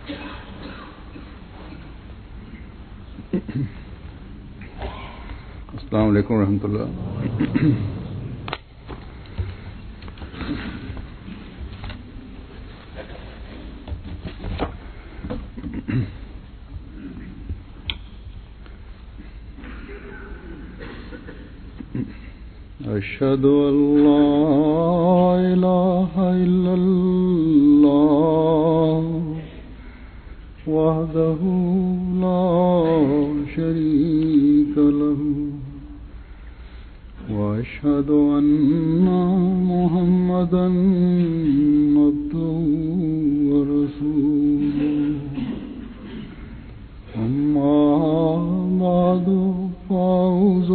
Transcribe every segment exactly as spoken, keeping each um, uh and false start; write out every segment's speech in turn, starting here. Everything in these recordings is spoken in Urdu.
السلام علیکم ورحمۃ اللہ. اشہد ان لا الہ الا اللہ وحدہ لا شریک لہ واشہد ان محمدا عبدہ ورسولہ. اما بعد فاعوذ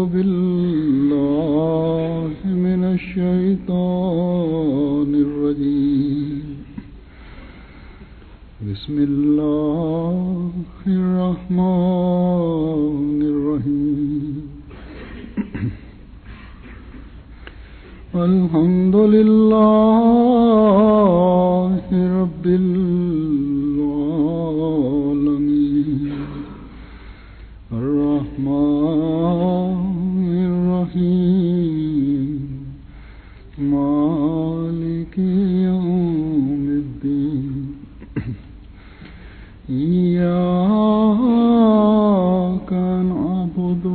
باللہ من الشیطان الرجیم. بسم اللہ الرحمن الرحیم. الحمد للہ رب العالمین الرحمن الرحیم مالک یوم الدین. ایاک نعبد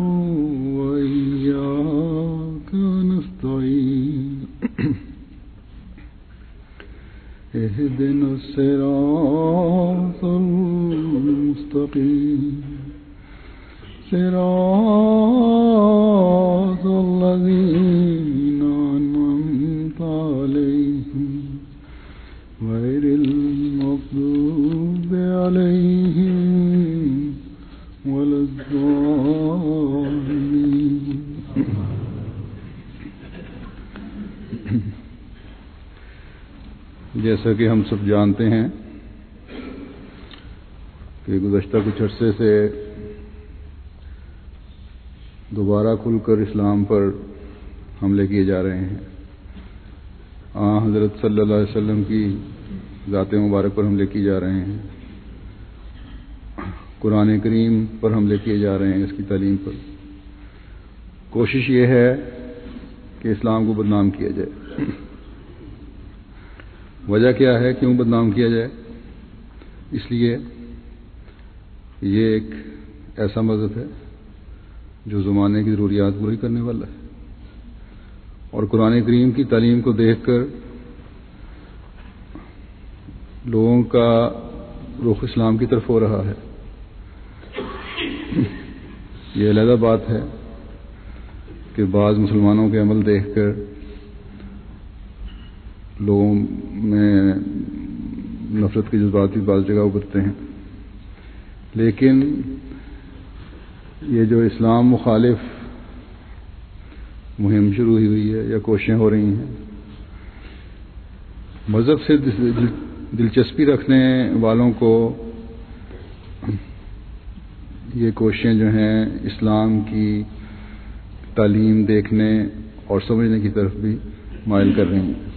وإیاک نستعین. اهدنا الصراط المستقیم صراط الذین أنعمت علیہم غیر المغضوب علیہم ولا الضالین. جیسا کہ ہم سب جانتے ہیں کہ گزشتہ کچھ عرصے سے دوبارہ کھل کر اسلام پر حملے کیے جا رہے ہیں. آن حضرت صلی اللہ علیہ وسلم کی ذات مبارک پر حملے کیے جا رہے ہیں. قرآن کریم پر حملے کیے جا رہے ہیں، اس کی تعلیم پر. کوشش یہ ہے کہ اسلام کو بدنام کیا جائے. وجہ کیا ہے کیوں بدنام کیا جائے؟ اس لیے یہ ایک ایسا مذہب ہے جو زمانے کی ضروریات پوری کرنے والا ہے، اور قرآن کریم کی تعلیم کو دیکھ کر لوگوں کا رخ اسلام کی طرف ہو رہا ہے. یہ علیحدہ بات ہے کہ بعض مسلمانوں کے عمل دیکھ کر لوگوں میں نفرت کے جذبات بھی بعض جگہ ابھرتے ہیں، لیکن یہ جو اسلام مخالف مہم شروع ہوئی ہے یا کوششیں ہو رہی ہیں، مذہب سے دلچسپی رکھنے والوں کو یہ کوششیں جو ہیں اسلام کی تعلیم دیکھنے اور سمجھنے کی طرف بھی مائل کر رہی ہیں.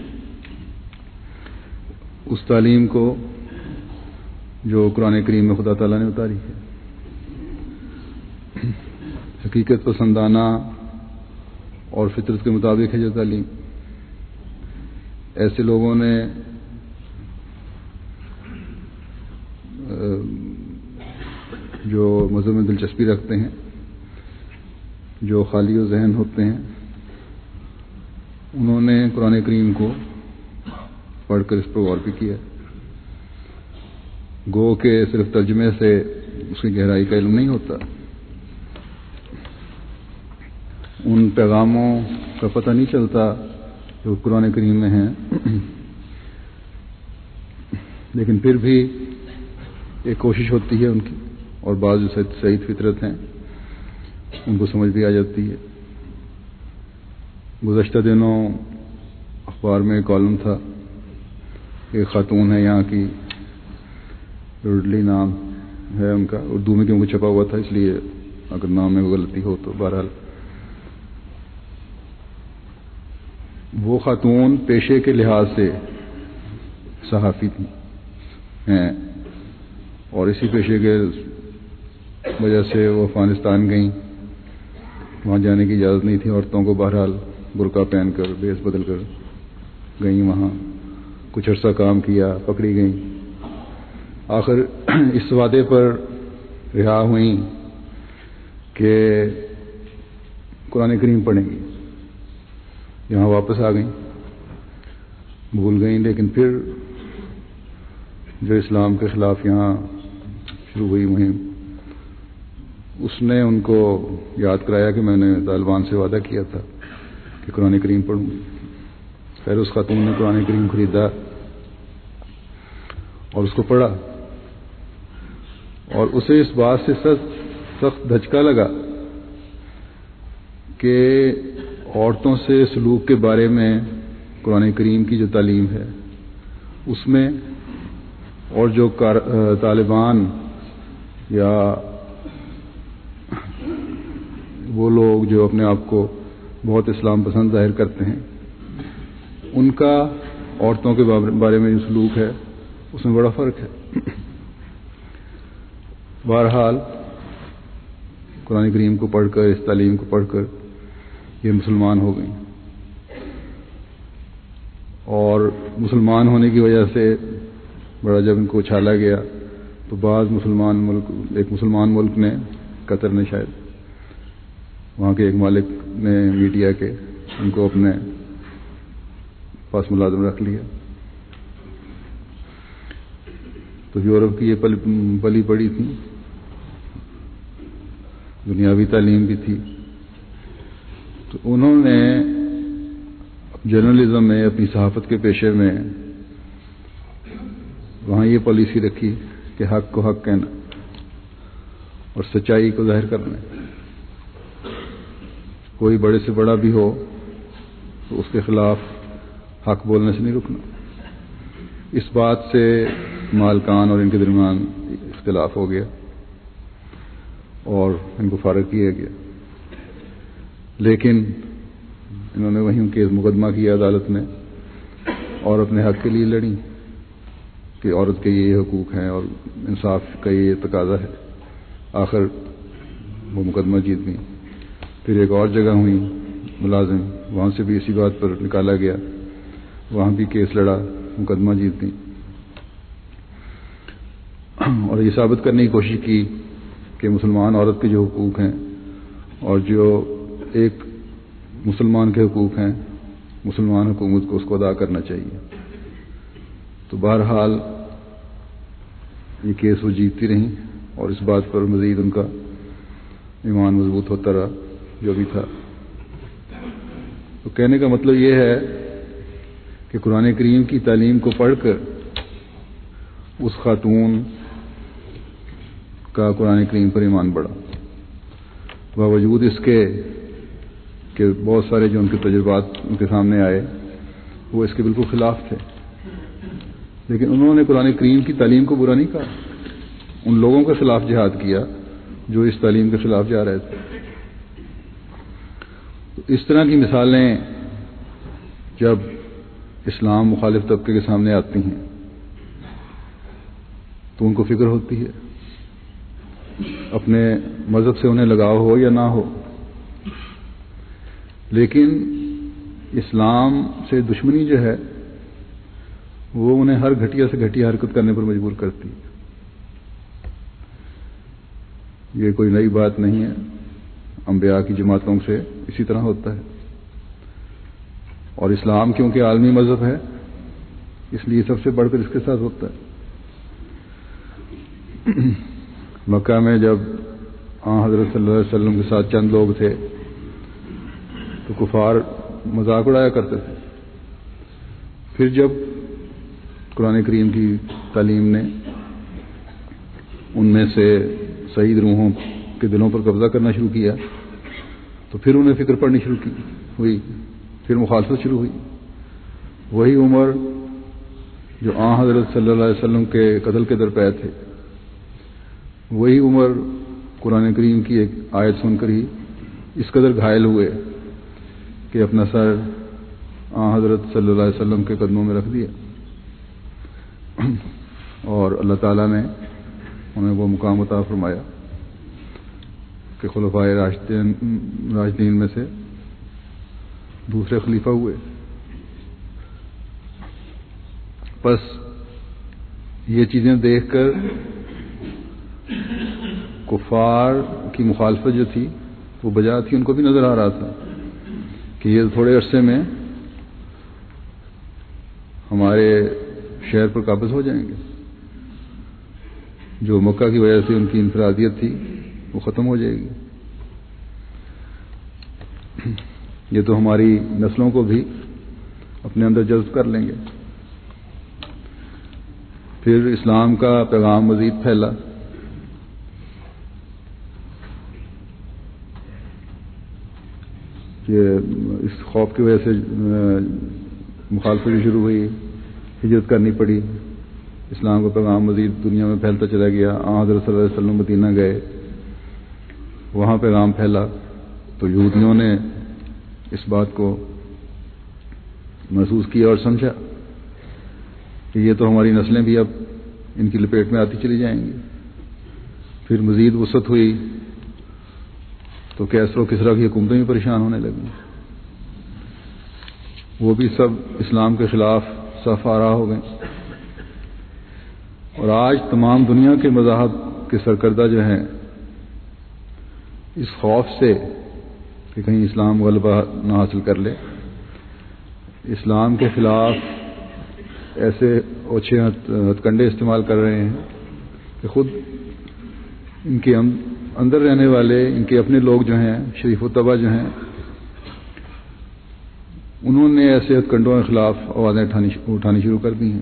اس تعلیم کو جو قرآن کریم میں خدا تعالیٰ نے اتاری ہے، حقیقت پسندانہ اور فطرت کے مطابق ہے جو تعلیم. ایسے لوگوں نے جو مذہب میں دلچسپی رکھتے ہیں، جو خالی و ذہن ہوتے ہیں، انہوں نے قرآن کریم کو پڑھ کر اس پر غور بھی کیا. گو کہ صرف ترجمے سے اس کی گہرائی کا علم نہیں ہوتا، ان پیغاموں کا پتہ نہیں چلتا جو قرآن کریم میں ہیں، لیکن پھر بھی ایک کوشش ہوتی ہے ان کی، اور بعض جو سعید فطرت ہیں ان کو سمجھ بھی آ جاتی ہے. گزشتہ دنوں اخبار میں ایک کالم تھا، ایک خاتون ہے یہاں کی، روڈلی نام ہے ان کا، اردو میں کیونکہ چھپا ہوا تھا اس لیے اگر نام میں غلطی ہو تو بہرحال. وہ خاتون پیشے کے لحاظ سے صحافی ہیں اور اسی پیشے کے وجہ سے وہ افغانستان گئیں. وہاں جانے کی اجازت نہیں تھی عورتوں کو، بہرحال برقع پہن کر بیس بدل کر گئیں. وہاں کچھ عرصہ کام کیا، پکڑی گئیں. آخر اس وعدے پر رہا ہوئیں کہ قرآن کریم پڑھیں گی. یہاں واپس آ گئیں، بھول گئیں. لیکن پھر جو اسلام کے خلاف یہاں شروع ہوئی مہم، اس نے ان کو یاد کرایا کہ میں نے طالبان سے وعدہ کیا تھا کہ قرآن کریم پڑھوں گی. پھر اس خاتون نے قرآن کریم خریدا اور اس کو پڑھا، اور اسے اس بات سے سخت دھچکا لگا کہ عورتوں سے سلوک کے بارے میں قرآن کریم کی جو تعلیم ہے اس میں، اور جو طالبان یا وہ لوگ جو اپنے آپ کو بہت اسلام پسند ظاہر کرتے ہیں، ان کا عورتوں کے بارے میں جو سلوک ہے اس میں بڑا فرق ہے. بہرحال قرآن کریم کو پڑھ کر، اس تعلیم کو پڑھ کر یہ مسلمان ہو گئیں. اور مسلمان ہونے کی وجہ سے بڑا جب ان کو اچھالا گیا تو بعض مسلمان ملک، ایک مسلمان ملک نے، قطر نے شاید، وہاں کے ایک مالک نے میڈیا کے ان کو اپنے پاس ملازم رکھ لیا. تو یورپ کی یہ پلی پڑی تھی، دنیاوی تعلیم بھی تھی. تو انہوں نے جرنلزم میں، اپنی صحافت کے پیشے میں وہاں یہ پالیسی رکھی کہ حق کو حق کہنا اور سچائی کو ظاہر کرنا. کوئی بڑے سے بڑا بھی ہو تو اس کے خلاف حق بولنے سے نہیں رکنا. اس بات سے مالکان اور ان کے درمیان اختلاف ہو گیا اور ان کو فارغ کیا گیا. لیکن انہوں نے وہیں کیس مقدمہ کیا عدالت میں اور اپنے حق کے لیے لڑیں کہ عورت کے یہ حقوق ہیں اور انصاف کا یہ تقاضا ہے. آخر وہ مقدمہ جیت گئی. پھر ایک اور جگہ ہوئی ملازم، وہاں سے بھی اسی بات پر نکالا گیا، وہاں بھی کیس لڑا، مقدمہ جیت گئی. اور یہ ثابت کرنے کی کوشش کی کہ مسلمان عورت کے جو حقوق ہیں اور جو ایک مسلمان کے حقوق ہیں، مسلمان حکومت کو اس کو ادا کرنا چاہیے. تو بہرحال یہ کیس وہ جیتتی رہیں اور اس بات پر مزید ان کا ایمان مضبوط ہوتا رہا جو بھی تھا. تو کہنے کا مطلب یہ ہے کہ قرآن کریم کی تعلیم کو پڑھ کر اس خاتون کا قرآن کریم پر ایمان بڑھا، باوجود اس کے کہ بہت سارے جو ان کے تجربات ان کے سامنے آئے وہ اس کے بالکل خلاف تھے. لیکن انہوں نے قرآن کریم کی تعلیم کو برا نہیں کہا، ان لوگوں کے خلاف جہاد کیا جو اس تعلیم کے خلاف جا رہے تھے. تو اس طرح کی مثالیں جب اسلام مخالف طبقے کے سامنے آتی ہیں تو ان کو فکر ہوتی ہے، اپنے مذہب سے انہیں لگاؤ ہو یا نہ ہو. لیکن اسلام سے دشمنی جو ہے وہ انہیں ہر گھٹیا سے گھٹیا حرکت کرنے پر مجبور کرتی ہے. یہ کوئی نئی بات نہیں ہے، انبیاء کی جماعتوں سے اسی طرح ہوتا ہے. اور اسلام کیونکہ عالمی مذہب ہے اس لیے سب سے بڑھ کر اس کے ساتھ ہوتا ہے. مکہ میں جب آن حضرت صلی اللہ علیہ وسلم کے ساتھ چند لوگ تھے تو کفار مذاق اڑایا کرتے تھے. پھر جب قرآن کریم کی تعلیم نے ان میں سے سعید روحوں کے دلوں پر قبضہ کرنا شروع کیا تو پھر انہیں فکر پڑنی شروع کی ہوئی، پھر مخالفت شروع ہوئی. وہی عمر جو آن حضرت صلی اللہ علیہ وسلم کے قتل کے درپے تھے، وہی عمر قرآن کریم کی ایک آیت سن کر ہی اس قدر گھائل ہوئے کہ اپنا سر آن حضرت صلی اللہ علیہ وسلم کے قدموں میں رکھ دیا. اور اللہ تعالیٰ نے انہیں وہ مقام عطا فرمایا کہ خلفائے راشدین راشدین میں سے دوسرے خلیفہ ہوئے. بس یہ چیزیں دیکھ کر کفار کی مخالفت جو تھی وہ بجا تھی، ان کو بھی نظر آ رہا تھا کہ یہ تھوڑے عرصے میں ہمارے شہر پر قابض ہو جائیں گے. جو مکہ کی وجہ سے ان کی انفرادیت تھی وہ ختم ہو جائے گی. یہ تو ہماری نسلوں کو بھی اپنے اندر جذب کر لیں گے. پھر اسلام کا پیغام مزید پھیلا. یہ اس خوف کی وجہ سے مخالفت شروع ہوئی، ہجرت کرنی پڑی. اسلام کا پیغام مزید دنیا میں پھیلتا چلا گیا. آن حضرت صلی اللہ علیہ وسلم مدینہ گئے، وہاں پیغام پھیلا تو یہودیوں نے اس بات کو محسوس کیا اور سمجھا کہ یہ تو ہماری نسلیں بھی اب ان کی لپیٹ میں آتی چلی جائیں گی. پھر مزید وسعت ہوئی تو کیسر و کسریٰ کی حکومتیں بھی پریشان ہونے لگیں. وہ بھی سب اسلام کے خلاف صف آرا ہو گئے. اور آج تمام دنیا کے مذاہب کے سرکردہ جو ہیں اس خوف سے کہ کہیں اسلام غلبہ نہ حاصل کر لے، اسلام کے خلاف ایسے اوچھے ہتھ کنڈے استعمال کر رہے ہیں کہ خود ان کے اندر رہنے والے ان کے اپنے لوگ جو ہیں شریف و طبع جو ہیں انہوں نے ایسے ہتھ کنڈوں کے خلاف آوازیں اٹھانی شروع کر دی ہیں.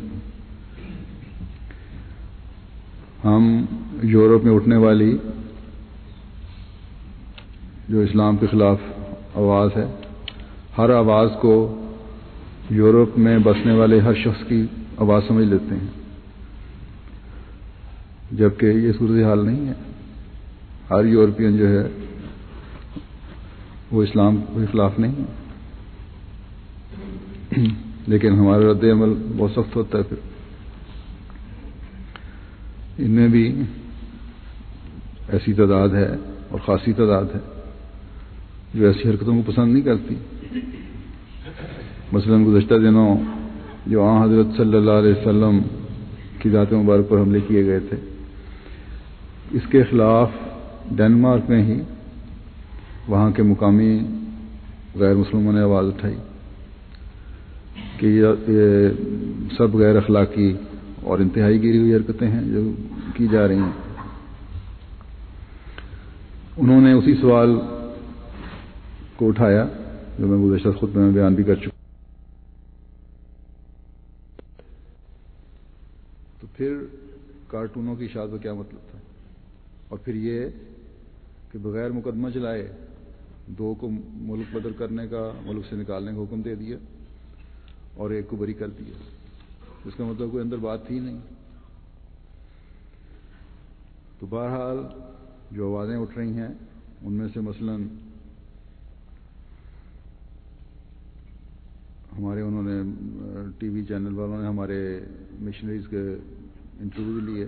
ہم یورپ میں اٹھنے والی جو اسلام کے خلاف آواز ہے، ہر آواز کو یورپ میں بسنے والے ہر شخص کی آواز سمجھ لیتے ہیں، جبکہ یہ صورتحال نہیں ہے. ہر یورپین جو ہے وہ اسلام کے خلاف نہیں ہے، لیکن ہمارا رد عمل بہت سخت ہوتا ہے. پھر ان میں بھی ایسی تعداد ہے اور خاصی تعداد ہے جو ایسی حرکتوں کو پسند نہیں کرتی. مثلاً گزشتہ دنوں جو آن حضرت صلی اللہ علیہ وسلم کی ذات مبارک پر حملے کیے گئے تھے، اس کے خلاف ڈنمارک میں ہی وہاں کے مقامی غیر مسلموں نے آواز اٹھائی کہ یہ سب غیر اخلاقی اور انتہائی گری ہوئی حرکتیں ہیں جو کی جا رہی ہیں. انہوں نے اسی سوال کو اٹھایا جو میں گزشتہ خطبے میں بیان بھی کر چکا. تو پھر کارٹونوں کی اشاعت کا کیا مطلب تھا؟ اور پھر یہ کہ بغیر مقدمہ چلائے دو کو ملک بدر کرنے کا، ملک سے نکالنے کا حکم دے دیا اور ایک کو بری کر دیا. اس کا مطلب کوئی اندر بات تھی نہیں. تو بہرحال جو آوازیں اٹھ رہی ہیں ان میں سے مثلاً ہمارے انہوں نے ٹی وی چینل والوں نے ہمارے مشنریز کے انٹرویو لیے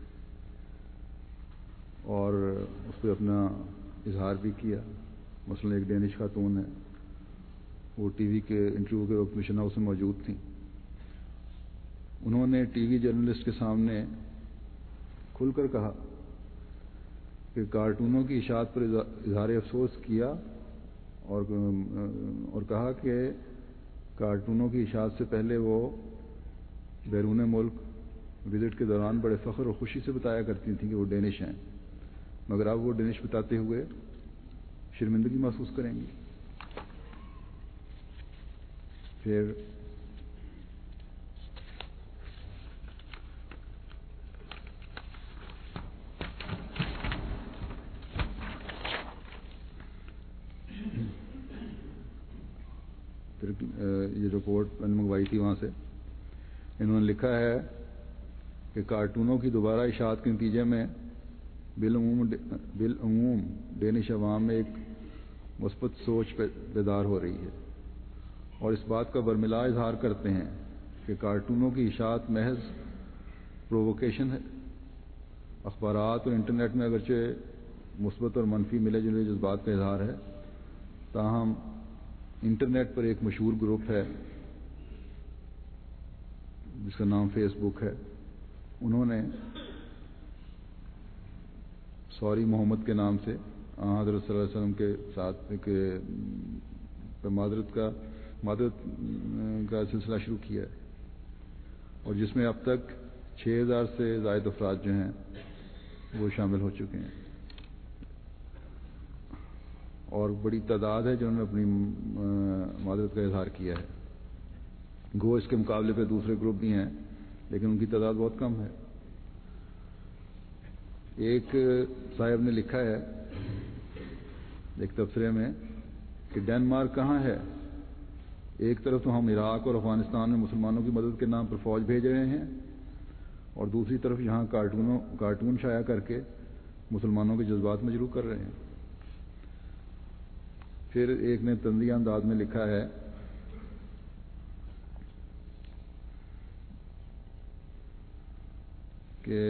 اور اس پہ اپنا اظہار بھی کیا. مثلا ایک ڈینش خاتون ہے، وہ ٹی وی کے انٹرویو کے وقت مشن ہاؤس میں موجود تھیں. انہوں نے ٹی وی جرنلسٹ کے سامنے کھل کر کہا کہ کارٹونوں کی اشاعت پر اظہار افسوس کیا اور اور کہا کہ کارٹونوں کی اشاعت سے پہلے وہ بیرون ملک وزٹ کے دوران بڑے فخر اور خوشی سے بتایا کرتی تھیں کہ وہ ڈینش ہیں، مگر اب وہ ڈینش بتاتے ہوئے شرمندگی محسوس کریں گی. پھر پھر یہ رپورٹ میں نے منگوائی تھی وہاں سے، انہوں نے لکھا ہے کہ کارٹونوں کی دوبارہ اشاعت کے نتیجے میں بالعموم بالعموم ڈینش عوام میں ایک مثبت سوچ بیدار ہو رہی ہے اور اس بات کا برملا اظہار کرتے ہیں کہ کارٹونوں کی اشاعت محض پرووکیشن ہے اخبارات اور انٹرنیٹ میں اگرچہ مثبت اور منفی ملے جلے جذبات کا اظہار ہے، تاہم انٹرنیٹ پر ایک مشہور گروپ ہے جس کا نام فیس بک ہے، انہوں نے سوری محمد کے نام سے حضرت صلی اللہ علیہ وسلم کے ساتھ ایک معذرت کا معذرت کا سلسلہ شروع کیا ہے، اور جس میں اب تک چھ ہزار سے زائد افراد جو ہیں وہ شامل ہو چکے ہیں، اور بڑی تعداد ہے جنہوں نے اپنی معذرت کا اظہار کیا ہے۔ گو اس کے مقابلے پہ دوسرے گروپ بھی ہیں لیکن ان کی تعداد بہت کم ہے۔ ایک صاحب نے لکھا ہے ایک تبصرے میں کہ ڈنمارک کہاں ہے؟ ایک طرف تو ہم عراق اور افغانستان میں مسلمانوں کی مدد کے نام پر فوج بھیج رہے ہیں، اور دوسری طرف یہاں کارٹونوں کارٹون شائع کر کے مسلمانوں کے جذبات مجروح کر رہے ہیں۔ پھر ایک نے طنزیہ انداز میں لکھا ہے کہ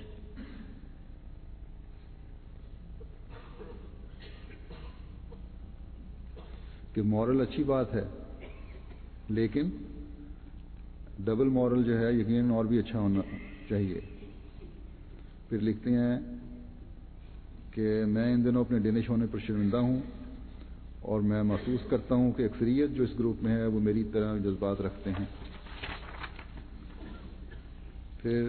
کہ مورل اچھی بات ہے لیکن ڈبل مورل جو ہے یقیناً اور بھی اچھا ہونا چاہیے۔ پھر لکھتے ہیں کہ میں ان دنوں اپنے ڈینش ہونے پر شرمندہ ہوں، اور میں محسوس کرتا ہوں کہ اکثریت جو اس گروپ میں ہے وہ میری طرح جذبات رکھتے ہیں۔ پھر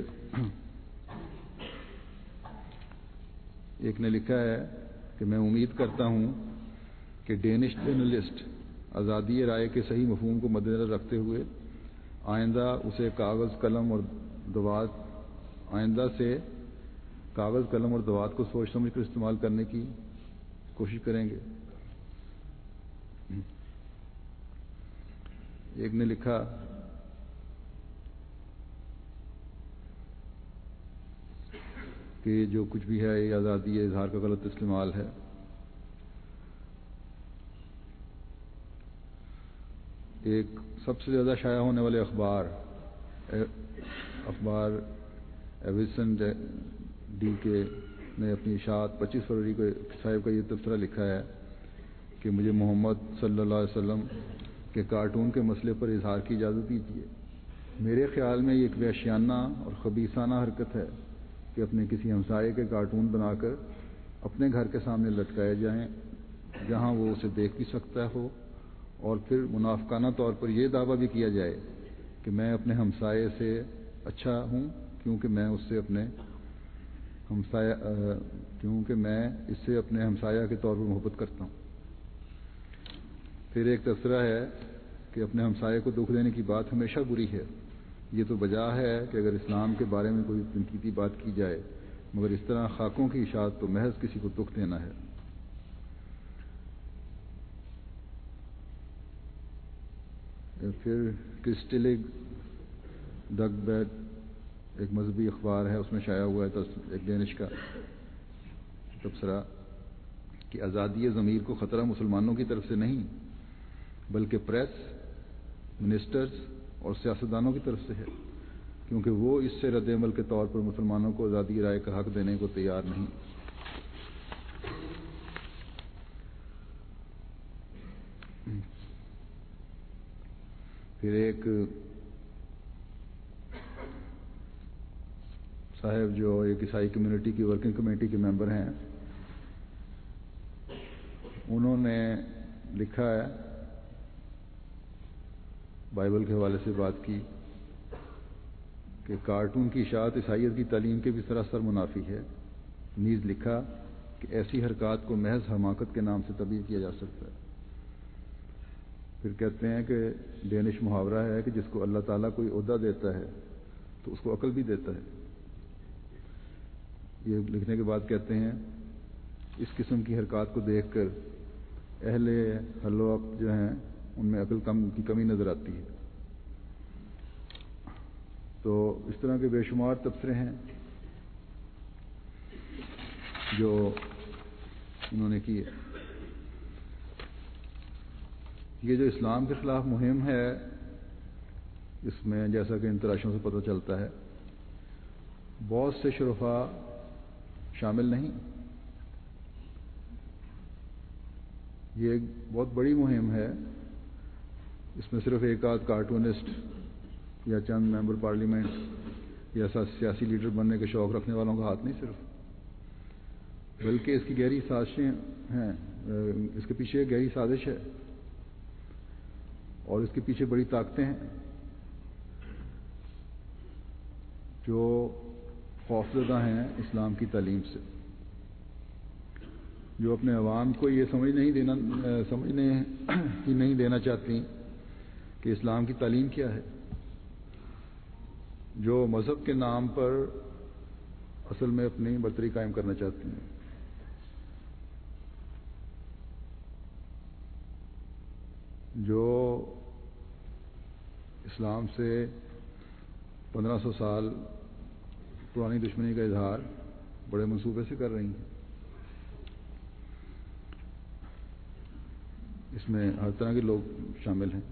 ایک نے لکھا ہے کہ میں امید کرتا ہوں کہ ڈینش جرنلسٹ آزادی رائے کے صحیح مفہوم کو مد نظر رکھتے ہوئے آئندہ اسے کاغذ قلم اور دوات آئندہ سے کاغذ قلم اور دوات کو سوچ سمجھ کر استعمال کرنے کی کوشش کریں گے۔ ایک نے لکھا کہ جو کچھ بھی ہے یہ آزادی اظہار کا غلط استعمال ہے۔ ایک سب سے زیادہ شائع ہونے والے اخبار اخبار ایویسن ڈی کے نے اپنی اشاعت پچیس فروری کو صاحب کا یہ تبصرہ لکھا ہے کہ مجھے محمد صلی اللہ علیہ وسلم کے کارٹون کے مسئلے پر اظہار کی اجازت دیجیے۔ میرے خیال میں یہ ایک وحشیانہ اور خبیثانہ حرکت ہے کہ اپنے کسی ہمسائے کے کارٹون بنا کر اپنے گھر کے سامنے لٹکائے جائیں جہاں وہ اسے دیکھ بھی سکتا ہو، اور پھر منافقانہ طور پر یہ دعویٰ بھی کیا جائے کہ میں اپنے ہمسائے سے اچھا ہوں کیونکہ میں اس سے اپنے ہمسایہ کیونکہ میں اس سے اپنے ہمسایہ کے طور پر محبت کرتا ہوں۔ پھر ایک تبصرہ ہے کہ اپنے ہمسائے کو دکھ دینے کی بات ہمیشہ بری ہے، یہ تو بجا ہے کہ اگر اسلام کے بارے میں کوئی تنقیدی بات کی جائے، مگر اس طرح خاکوں کی اشاعت تو محض کسی کو دکھ دینا ہے۔ پھر کرسٹلگ ڈگ بیٹ ایک مذہبی اخبار ہے، اس میں شائع ہوا ہے ایک ڈینش کا تبصرہ کہ آزادی ضمیر کو خطرہ مسلمانوں کی طرف سے نہیں بلکہ پریس، منسٹرز اور سیاستدانوں کی طرف سے ہے، کیونکہ وہ اس سے رد عمل کے طور پر مسلمانوں کو آزادی رائے کا حق دینے کو تیار نہیں۔ پھر ایک صاحب جو ایک عیسائی کمیونٹی کی ورکنگ کمیٹی کے ممبر ہیں، انہوں نے لکھا ہے بائبل کے حوالے سے بات کی کہ کارٹون کی اشاعت عیسائیت کی تعلیم کے بھی سراسر منافی ہے۔ نیز لکھا کہ ایسی حرکات کو محض حماقت کے نام سے تعبیر کیا جا سکتا ہے۔ پھر کہتے ہیں کہ ڈینش محاورہ ہے کہ جس کو اللہ تعالیٰ کوئی عہدہ دیتا ہے تو اس کو عقل بھی دیتا ہے۔ یہ لکھنے کے بعد کہتے ہیں اس قسم کی حرکات کو دیکھ کر اہل حل و عقد جو ہیں ان میں عقل کم کی کمی نظر آتی ہے۔ تو اس طرح کے بے شمار تبصرے ہیں جو انہوں نے کیے۔ یہ جو اسلام کے خلاف مہم ہے اس میں جیسا کہ ان تلاشوں سے پتہ چلتا ہے بہت سے شرفاء شامل نہیں. یہ ایک بہت بڑی مہم ہے. اس میں صرف ایک آدھ کارٹونسٹ یا چند ممبر پارلیمنٹ یا سیاسی لیڈر بننے کے شوق رکھنے والوں کا ہاتھ نہیں صرف، بلکہ اس کی گہری سازشیں ہیں. اس کے پیچھے ایک گہری سازش ہے اور اس کے پیچھے بڑی طاقتیں ہیں جو خوفزدہ ہیں اسلام کی تعلیم سے، جو اپنے عوام کو یہ سمجھ نہیں دینا سمجھنے ہی نہیں دینا چاہتی کہ اسلام کی تعلیم کیا ہے، جو مذہب کے نام پر اصل میں اپنی برتری قائم کرنا چاہتی ہیں. جو اسلام سے پندرہ سو سال پرانی دشمنی کا اظہار بڑے منصوبے سے کر رہی ہیں. اس میں ہر طرح کے لوگ شامل ہیں.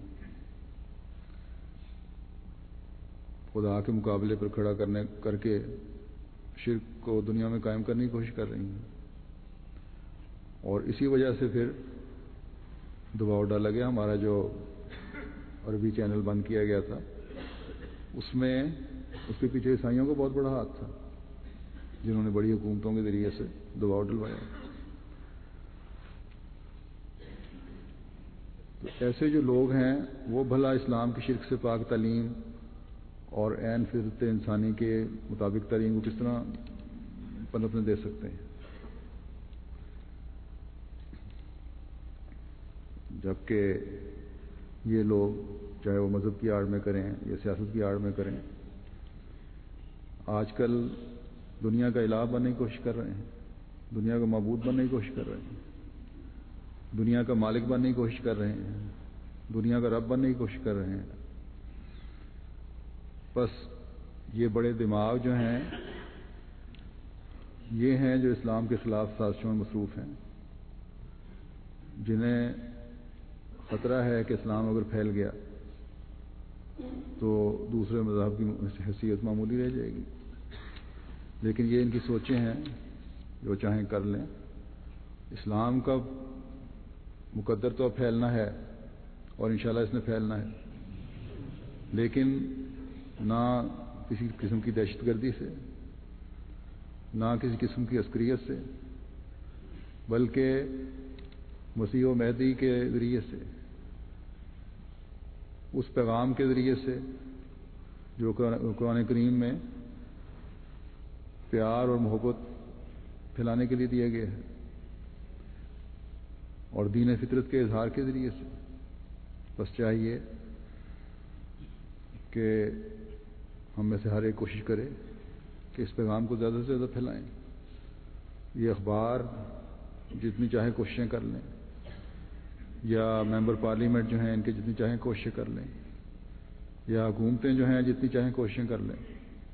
خدا کے مقابلے پر کھڑا کرنے کر کے شرک کو دنیا میں قائم کرنے کی کوشش کر رہی ہیں، اور اسی وجہ سے پھر دباؤ ڈالا گیا. ہمارا جو عربی چینل بند کیا گیا تھا اس میں اس کے پیچھے عیسائیوں کا بہت بڑا ہاتھ تھا، جنہوں نے بڑی حکومتوں کے ذریعے سے دباؤ ڈلوایا. تو ایسے جو لوگ ہیں وہ بھلا اسلام کی شرک سے پاک تعلیم اور عین فطرت انسانی کے مطابق تعلیم کو کس طرح پنپنے دے سکتے ہیں، جبکہ یہ لوگ چاہے وہ مذہب کی آڑ میں کریں یا سیاست کی آڑ میں کریں آج کل دنیا کا الہ بننے کی کوشش کر رہے ہیں، دنیا کا معبود بننے کی کوشش کر رہے ہیں، دنیا کا مالک بننے کی کوشش کر رہے ہیں، دنیا کا رب بننے کی کوشش کر رہے ہیں. بس یہ بڑے دماغ جو ہیں یہ ہیں جو اسلام کے خلاف سازشوں میں مصروف ہیں، جنہیں خطرہ ہے کہ اسلام اگر پھیل گیا تو دوسرے مذہب کی حیثیت معمولی رہ جائے گی. لیکن یہ ان کی سوچیں ہیں، جو چاہیں کر لیں. اسلام کا مقدر تو اب پھیلنا ہے اور انشاءاللہ اس نے پھیلنا ہے، لیکن نہ کسی قسم کی دہشت گردی سے، نہ کسی قسم کی عسکریت سے، بلکہ مسیح و مہدی کے ذریعے سے، اس پیغام کے ذریعے سے جو قرآن کریم میں پیار اور محبت پھیلانے کے لیے دیا گیا ہے، اور دین فطرت کے اظہار کے ذریعے سے. بس چاہیے کہ ہم میں سے ہر ایک کوشش کرے کہ اس پیغام کو زیادہ سے زیادہ پھیلائیں. یہ اخبار جتنی چاہے کوششیں کر لیں، یا ممبر پارلیمنٹ جو ہیں ان کے جتنی چاہیں کوششیں کر لیں، یا حکومتیں جو ہیں جتنی چاہیں کوششیں کر لیں،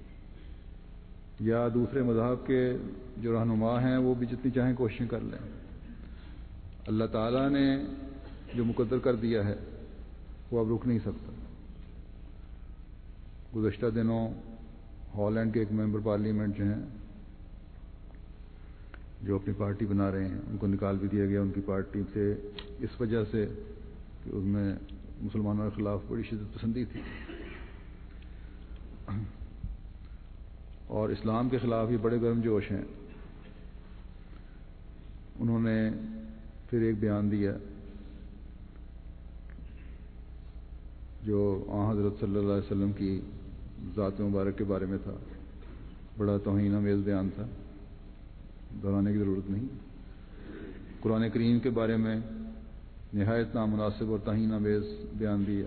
یا دوسرے مذاہب کے جو رہنما ہیں وہ بھی جتنی چاہیں کوششیں کر لیں، اللہ تعالیٰ نے جو مقدر کر دیا ہے وہ اب رک نہیں سکتا. گزشتہ دنوں ہالینڈ کے ایک ممبر پارلیمنٹ جو ہیں جو اپنی پارٹی بنا رہے ہیں ان کو نکال بھی دیا گیا ان کی پارٹی سے اس وجہ سے کہ اس میں مسلمانوں کے خلاف بڑی شدت پسندی تھی، اور اسلام کے خلاف یہ بڑے گرم جوش ہیں. انہوں نے پھر ایک بیان دیا جو آن حضرت صلی اللہ علیہ وسلم کی ذات مبارک کے بارے میں تھا. بڑا توہین آمیز بیان تھا، دہرانے کی ضرورت نہیں. قرآن کریم کے بارے میں نہایت نامناسب اور توہین آمیز بیان دیا.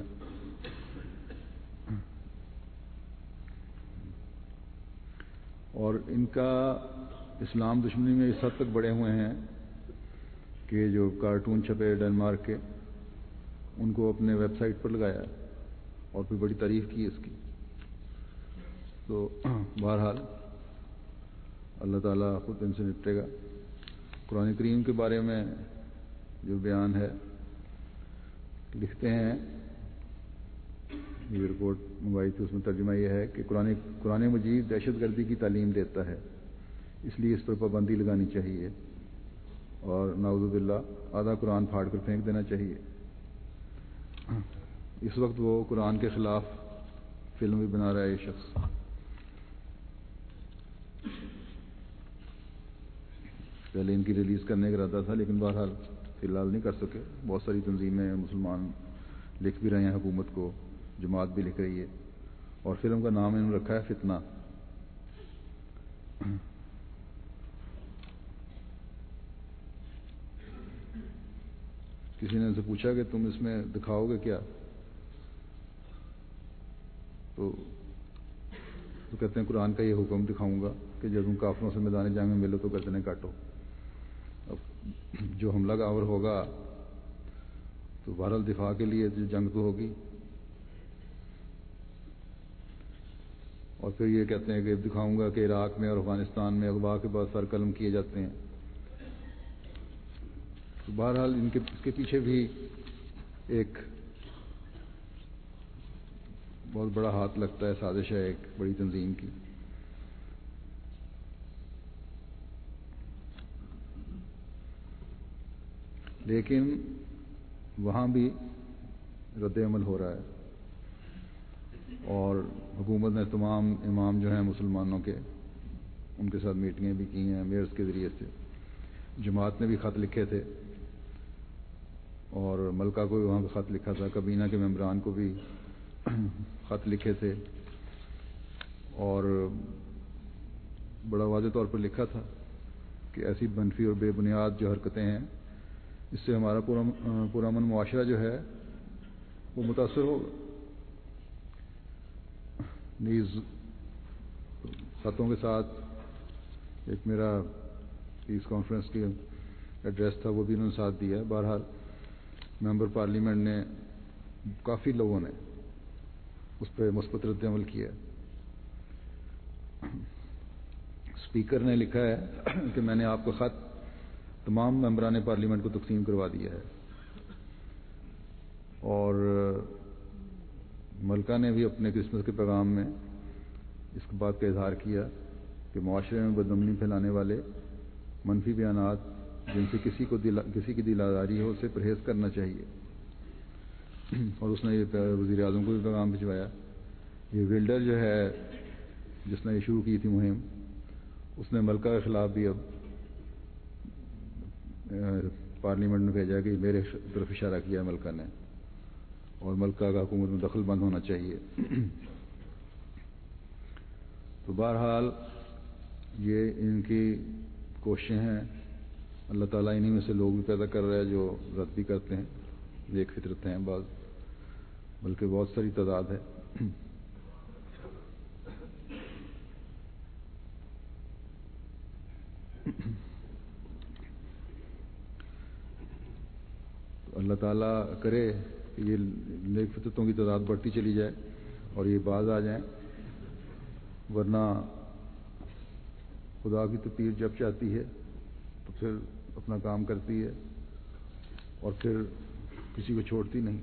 اور ان کا اسلام دشمنی میں اس حد تک بڑے ہوئے ہیں کہ جو کارٹون چھپے ڈنمارک کے ان کو اپنے ویب سائٹ پر لگایا اور پھر بڑی تعریف کی اس کی. تو بہرحال اللہ تعالیٰ خود ان سے نپٹے گا. قرآن کریم کے بارے میں جو بیان ہے لکھتے ہیں، یہ رپورٹ منگوائی تھی اس میں ترجمہ یہ ہے کہ قرآن قرآن مجید دہشت گردی کی تعلیم دیتا ہے، اس لیے اس پر پابندی لگانی چاہیے اور نعوذ باللہ آدھا قرآن پھاڑ کر پھینک دینا چاہیے۔ اس وقت وہ قرآن کے خلاف فلم بھی بنا رہا ہے یہ شخص۔ پہلے ان کی ریلیز کرنے کا ارادہ تھا لیکن بہرحال فی الحال نہیں کر سکے۔ بہت ساری تنظیمیں مسلمان لکھ بھی رہے ہیں حکومت کو، جماعت بھی لکھ رہی ہے، اور فلم کا نام انہوں نے رکھا ہے فتنہ۔ کسی نے ان سے پوچھا کہ تم اس میں دکھاؤ گے کیا، تو تو کہتے ہیں قرآن کا یہ حکم دکھاؤں گا کہ جب تم کافروں سے میدان جنگ میں ملو تو گردنیں کاٹو۔ اب جو حملہ آور ہوگا تو بہرحال دفاع کے لیے جنگ تو ہوگی، اور پھر یہ کہتے ہیں کہ دکھاؤں گا کہ عراق میں اور افغانستان میں اغوا کے بعد سر قلم کیے جاتے ہیں۔ تو بہرحال ان کے اس کے پیچھے بھی ایک بہت بڑا ہاتھ لگتا ہے، سازش ہے ایک بڑی تنظیم کی۔ لیکن وہاں بھی رد عمل ہو رہا ہے، اور حکومت نے تمام امام جو ہیں مسلمانوں کے ان کے ساتھ میٹنگیں بھی کی ہیں میئرز کے ذریعے سے۔ جماعت نے بھی خط لکھے تھے، اور ملکہ کو بھی وہاں پہ خط لکھا تھا، کابینہ کے ممبران کو بھی خط لکھے تھے، اور بڑا واضح طور پر لکھا تھا کہ ایسی منفی اور بے بنیاد جو حرکتیں ہیں اس سے ہمارا پورا پرامن معاشرہ جو ہے وہ متاثر ہوگا۔ نیز خطوں کے ساتھ ایک میرا پیس کانفرنس کی ایڈریس تھا، وہ بھی انہوں نے ساتھ دیا ہے۔ بہرحال ممبر پارلیمنٹ نے کافی لوگوں نے اس پہ مثبت رد عمل کیا ہے۔ اسپیکر نے لکھا ہے کہ میں نے آپ کا خط تمام ممبران پارلیمنٹ کو تقسیم کروا دیا ہے، اور ملکہ نے بھی اپنے کرسمس کے پیغام میں اس بات کا اظہار کیا کہ معاشرے میں بدامنی پھیلانے والے منفی بیانات جن سے کسی کو دل کسی کی دل آزاری ہو اسے پرہیز کرنا چاہیے، اور اس نے یہ وزیر اعظم کو بھی پیغام بھجوایا۔ یہ ولڈر جو ہے جس نے یہ شروع کی تھی مہم، اس نے ملکہ کے خلاف بھی اب پارلیمنٹ میں بھیجا کہ میرے طرف اشارہ کیا ہے ملکہ نے، اور ملکہ کا حکومت میں دخل بند ہونا چاہیے۔ تو بہرحال یہ ان کی کوششیں ہیں، اللہ تعالیٰ انہی میں سے لوگ بھی پیدا کر رہا ہے جو رد بھی کرتے ہیں، نیک فطرت ہیں بعض، بلکہ بہت ساری تعداد ہے۔ تو اللہ تعالیٰ کرے کہ یہ نیک فطرتوں کی تعداد بڑھتی چلی جائے اور یہ باز آ جائیں، ورنہ خدا کی تدبیر جب چاہتی ہے تو پھر اپنا کام کرتی ہے اور پھر کسی کو چھوڑتی نہیں۔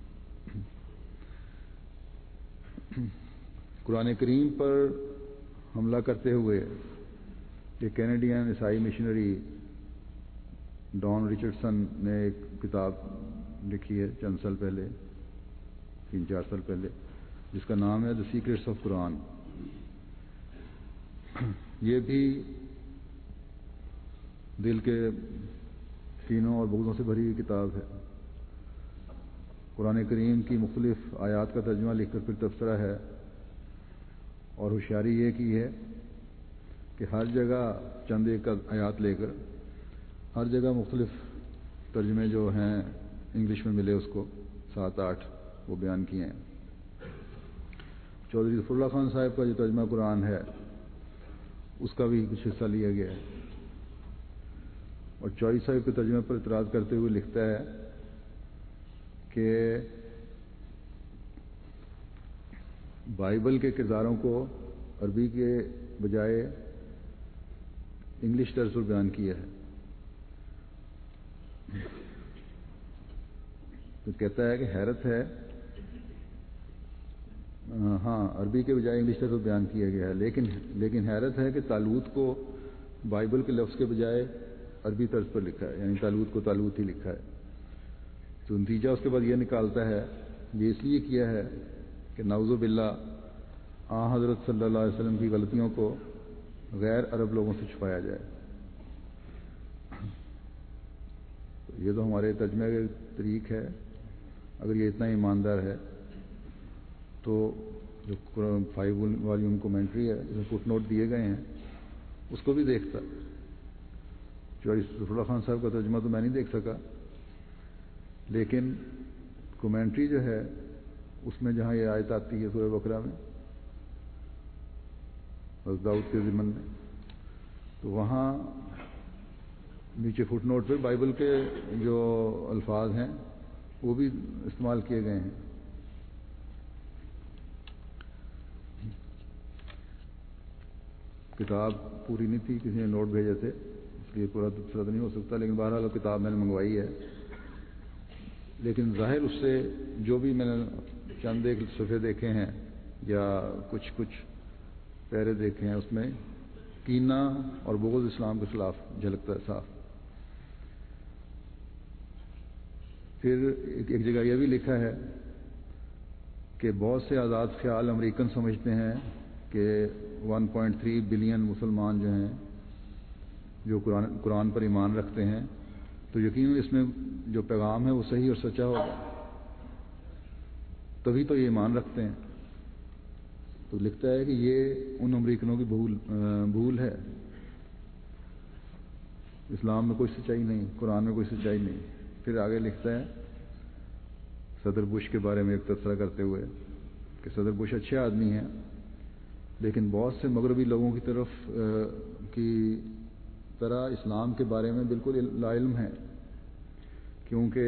قرآن کریم پر حملہ کرتے ہوئے ایک کینیڈین عیسائی مشنری ڈان رچرڈسن نے ایک کتاب لکھی ہے چند سال پہلے، تین چار سال پہلے، جس کا نام ہے دی سیکریٹس آف قرآن۔ یہ بھی دل کے کینوں اور بغضوں سے بھری ہوئی کتاب ہے۔ قرآن کریم کی مختلف آیات کا ترجمہ لکھ کر پھر تبصرہ ہے، اور ہوشیاری یہ کی ہے کہ ہر جگہ چند ایک آیات لے کر ہر جگہ مختلف ترجمے جو ہیں انگلش میں ملے اس کو سات آٹھ وہ بیان کیے ہیں۔ چودھری ظفر اللہ خان صاحب کا جو ترجمہ قرآن ہے اس کا بھی کچھ حصہ لیا گیا ہے، اور چوئی صاحب کے ترجمے پر اعتراض کرتے ہوئے لکھتا ہے کہ بائبل کے کرداروں کو عربی کے بجائے انگلش طرز پر بیان کیا ہے۔ تو کہتا ہے کہ حیرت ہے، ہاں عربی کے بجائے انگلش طرز پر بیان کیا گیا ہے، لیکن لیکن حیرت ہے کہ طالوت کو بائبل کے لفظ کے بجائے عربی طرز پر لکھا ہے، یعنی تالوت کو تالوت ہی لکھا ہے. تو نتیجہ اس کے بعد یہ نکالتا ہے، یہ اس لیے کیا ہے کہ نعوذ باللہ آن حضرت صلی اللہ علیہ وسلم کی غلطیوں کو غیر عرب لوگوں سے چھپایا جائے. یہ تو ہمارے ترجمے کا طریق ہے. اگر یہ اتنا ایماندار ہے تو جو فائیو والیوم کومنٹری ہے جس میں فٹ نوٹ دیے گئے ہیں اس کو بھی دیکھتا. چوہدری ظفر اللہ خان صاحب کا ترجمہ تو میں نہیں دیکھ سکا، لیکن کومنٹری جو ہے اس میں جہاں یہ آیت آتی ہے سورہ بقرہ میں حضرت داؤد کے ضمن میں، تو وہاں نیچے فٹ نوٹ پہ بائبل کے جو الفاظ ہیں وہ بھی استعمال کیے گئے ہیں. کتاب پوری نہیں تھی، کسی نے نوٹ بھیجے تھے، اس لیے پورا دوسرا تو نہیں ہو سکتا، لیکن بہرحال کتاب میں نے منگوائی ہے. لیکن ظاہر اس سے جو بھی میں نے چند ایک صفحے دیکھے ہیں یا کچھ کچھ پیرے دیکھے ہیں اس میں کینہ اور بغض اسلام کے خلاف جھلکتا ہے صاف. پھر ایک جگہ یہ بھی لکھا ہے کہ بہت سے آزاد خیال امریکن سمجھتے ہیں کہ ون پوائنٹ تھری بلین مسلمان جو ہیں جو قرآن قرآن پر ایمان رکھتے ہیں، تو یقیناً اس میں جو پیغام ہے وہ صحیح اور سچا ہوگا، تبھی تو یہ ایمان رکھتے ہیں. تو لکھتا ہے کہ یہ ان امریکنوں کی بھول بھول ہے. اسلام میں کوئی سچائی نہیں، قرآن میں کوئی سچائی نہیں. پھر آگے لکھتا ہے صدر بش کے بارے میں ایک تبصرہ کرتے ہوئے کہ صدر بش اچھے آدمی ہیں، لیکن بہت سے مغربی لوگوں کی طرف کی طرح اسلام کے بارے میں بالکل لا علم ہے، کیونکہ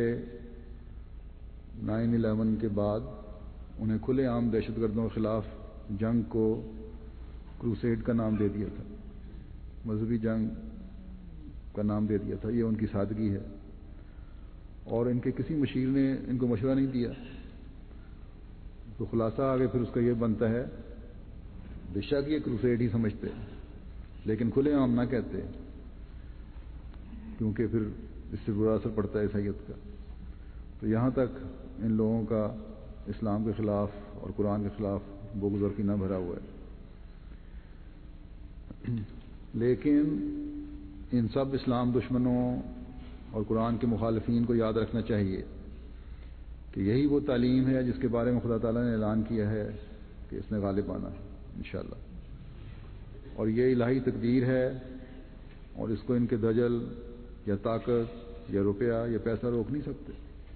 نائن الیون کے بعد انہیں کھلے عام دہشت گردوں کے خلاف جنگ کو کروسیڈ کا نام دے دیا تھا، مذہبی جنگ کا نام دے دیا تھا. یہ ان کی سادگی ہے، اور ان کے کسی مشیر نے ان کو مشورہ نہیں دیا. تو خلاصہ آگے پھر اس کا یہ بنتا ہے، بے شک یہ کروسیڈ ہی سمجھتے لیکن کھلے عام نہ کہتے، کیونکہ پھر اس سے برا اثر پڑتا ہے عیسائیت کا. تو یہاں تک ان لوگوں کا اسلام کے خلاف اور قرآن کے خلاف بغض اور کینہ بھرا ہوا ہے. لیکن ان سب اسلام دشمنوں اور قرآن کے مخالفین کو یاد رکھنا چاہیے کہ یہی وہ تعلیم ہے جس کے بارے میں خدا تعالیٰ نے اعلان کیا ہے کہ اس نے غالب آنا ہے انشاءاللہ، اور یہ الہی تقدیر ہے، اور اس کو ان کے دجل یا طاقت یا روپیہ یا پیسہ روک نہیں سکتے.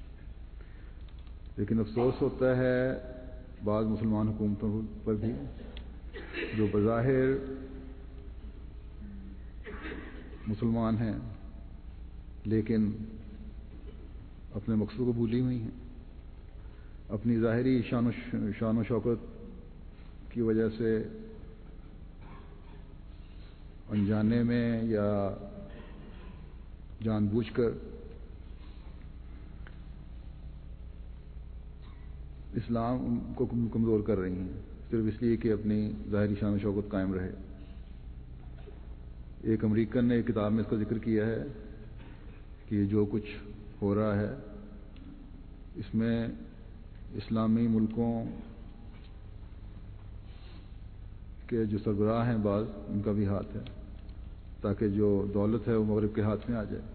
لیکن افسوس ہوتا ہے بعض مسلمان حکومتوں پر بھی جو بظاہر مسلمان ہیں لیکن اپنے مقصد کو بھولی ہوئی ہیں. اپنی ظاہری شان و شان و شوکت کی وجہ سے انجانے میں یا جان بوجھ کر اسلام کو کمزور کر رہی ہیں، صرف اس لیے کہ اپنی ظاہری شان و شوکت قائم رہے. ایک امریکن نے ایک کتاب میں اس کا ذکر کیا ہے کہ جو کچھ ہو رہا ہے اس میں اسلامی ملکوں کے جو سربراہ ہیں بعض ان کا بھی ہاتھ ہے، تاکہ جو دولت ہے وہ مغرب کے ہاتھ میں آ جائے،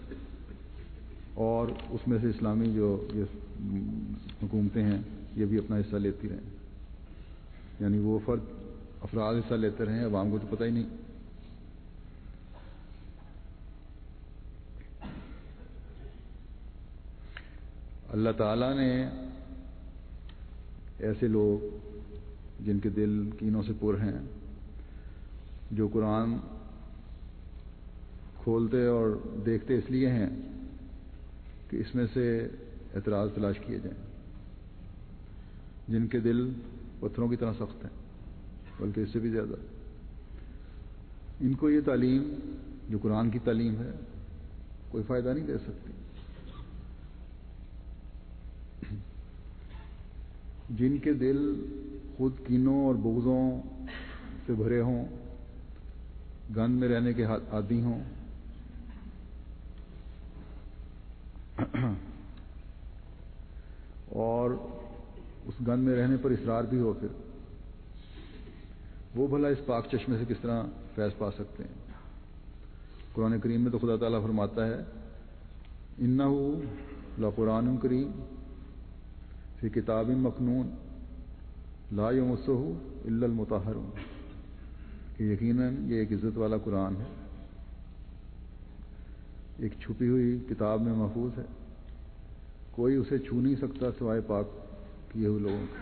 اور اس میں سے اسلامی جو یہ حکومتیں ہیں یہ بھی اپنا حصہ لیتی رہیں. یعنی وہ فرد افراد حصہ لیتے رہیں، عوام کو تو پتہ ہی نہیں. اللہ تعالیٰ نے ایسے لوگ جن کے دل کینوں سے پر ہیں، جو قرآن کھولتے اور دیکھتے اس لیے ہیں کہ اس میں سے اعتراض تلاش کیے جائیں، جن کے دل پتھروں کی طرح سخت ہیں بلکہ اس سے بھی زیادہ. ان کو یہ تعلیم جو قرآن کی تعلیم ہے کوئی فائدہ نہیں دے سکتی. جن کے دل خود کینوں اور بغضوں سے بھرے ہوں گند میں رہنے کے عادی ہوں اور اس گند میں رہنے پر اصرار بھی ہو، پھر وہ بھلا اس پاک چشمے سے کس طرح فیض پا سکتے ہیں؟ قرآن کریم میں تو خدا تعالیٰ فرماتا ہے اِنَّهُ لَقُرْآنٌ کریم فی کتاب مکنون لا یمسہ الا المطہرون، کہ یقیناً یہ ایک عزت والا قرآن ہے، ایک چھپی ہوئی کتاب میں محفوظ ہے، کوئی اسے چھو نہیں سکتا سوائے پاک کیے ہوئے لوگوں کو۔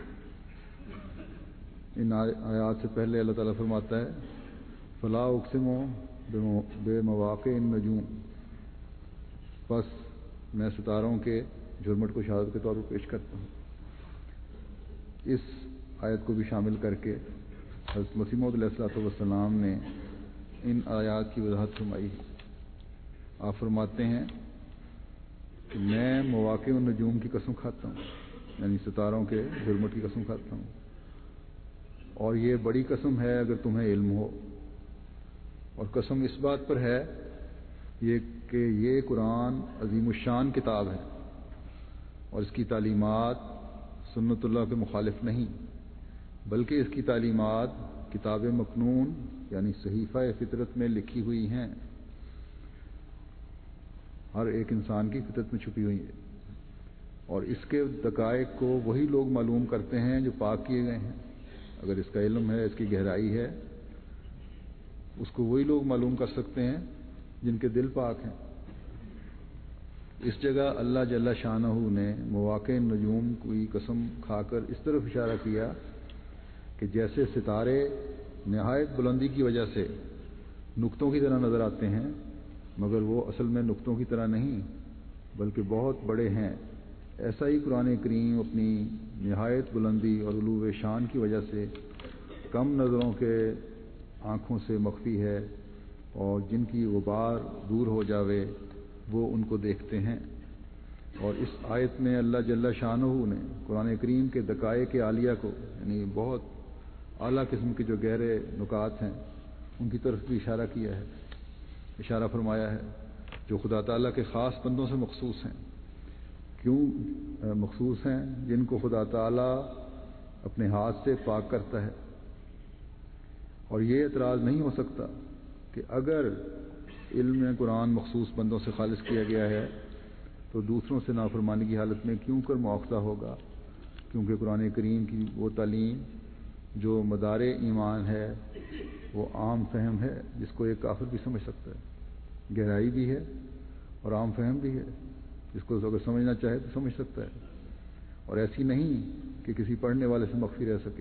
ان آیات سے پہلے اللہ تعالیٰ فرماتا ہے فلا اقسم بے مواقع النجوم، بس میں ستاروں کے جھرمٹ کو شہادت کے طور پر پیش کرتا ہوں۔ اس آیت کو بھی شامل کر کے حضرت مسیح موعود علیہ الصلوۃ والسلام نے ان آیات کی وضاحت فرمائی۔ آپ فرماتے ہیں کہ میں مواقع النجوم کی قسم کھاتا ہوں، یعنی ستاروں کے جھرمٹ کی قسم کھاتا ہوں، اور یہ بڑی قسم ہے اگر تمہیں علم ہو، اور قسم اس بات پر ہے یہ کہ یہ قرآن عظیم الشان کتاب ہے اور اس کی تعلیمات سنت اللہ کے مخالف نہیں، بلکہ اس کی تعلیمات کتاب مکنون یعنی صحیفہ فطرت میں لکھی ہوئی ہیں، ہر ایک انسان کی فطرت میں چھپی ہوئی ہے، اور اس کے دقائق کو وہی لوگ معلوم کرتے ہیں جو پاک کیے گئے ہیں۔ اگر اس کا علم ہے، اس کی گہرائی ہے، اس کو وہی لوگ معلوم کر سکتے ہیں جن کے دل پاک ہیں۔ اس جگہ اللہ جل شانہ نے مواقع نجوم کی قسم کھا کر اس طرف اشارہ کیا کہ جیسے ستارے نہایت بلندی کی وجہ سے نقطوں کی طرح نظر آتے ہیں، مگر وہ اصل میں نقطوں کی طرح نہیں بلکہ بہت بڑے ہیں، ایسا ہی قرآن کریم اپنی نہایت بلندی اور علو شان کی وجہ سے کم نظروں کے آنکھوں سے مخفی ہے، اور جن کی غبار دور ہو جاوے وہ ان کو دیکھتے ہیں۔ اور اس آیت میں اللہ جل شانہ نے قرآن کریم کے دقائق عالیہ کو، یعنی بہت اعلیٰ قسم کے جو گہرے نکات ہیں، ان کی طرف بھی اشارہ کیا ہے، اشارہ فرمایا ہے، جو خدا تعالیٰ کے خاص بندوں سے مخصوص ہیں۔ کیوں مخصوص ہیں؟ جن کو خدا تعالیٰ اپنے ہاتھ سے پاک کرتا ہے۔ اور یہ اعتراض نہیں ہو سکتا کہ اگر علم قرآن مخصوص بندوں سے خالص کیا گیا ہے تو دوسروں سے نافرمانی کی حالت میں کیوں کر مواخذہ ہوگا، کیونکہ قرآن کریم کی وہ تعلیم جو مدار ایمان ہے وہ عام فہم ہے، جس کو ایک کافر بھی سمجھ سکتا ہے، گہرائی بھی ہے اور عام فہم بھی ہے، جس کو اگر سمجھنا چاہے تو سمجھ سکتا ہے، اور ایسی نہیں کہ کسی پڑھنے والے سے مخفی رہ سکے۔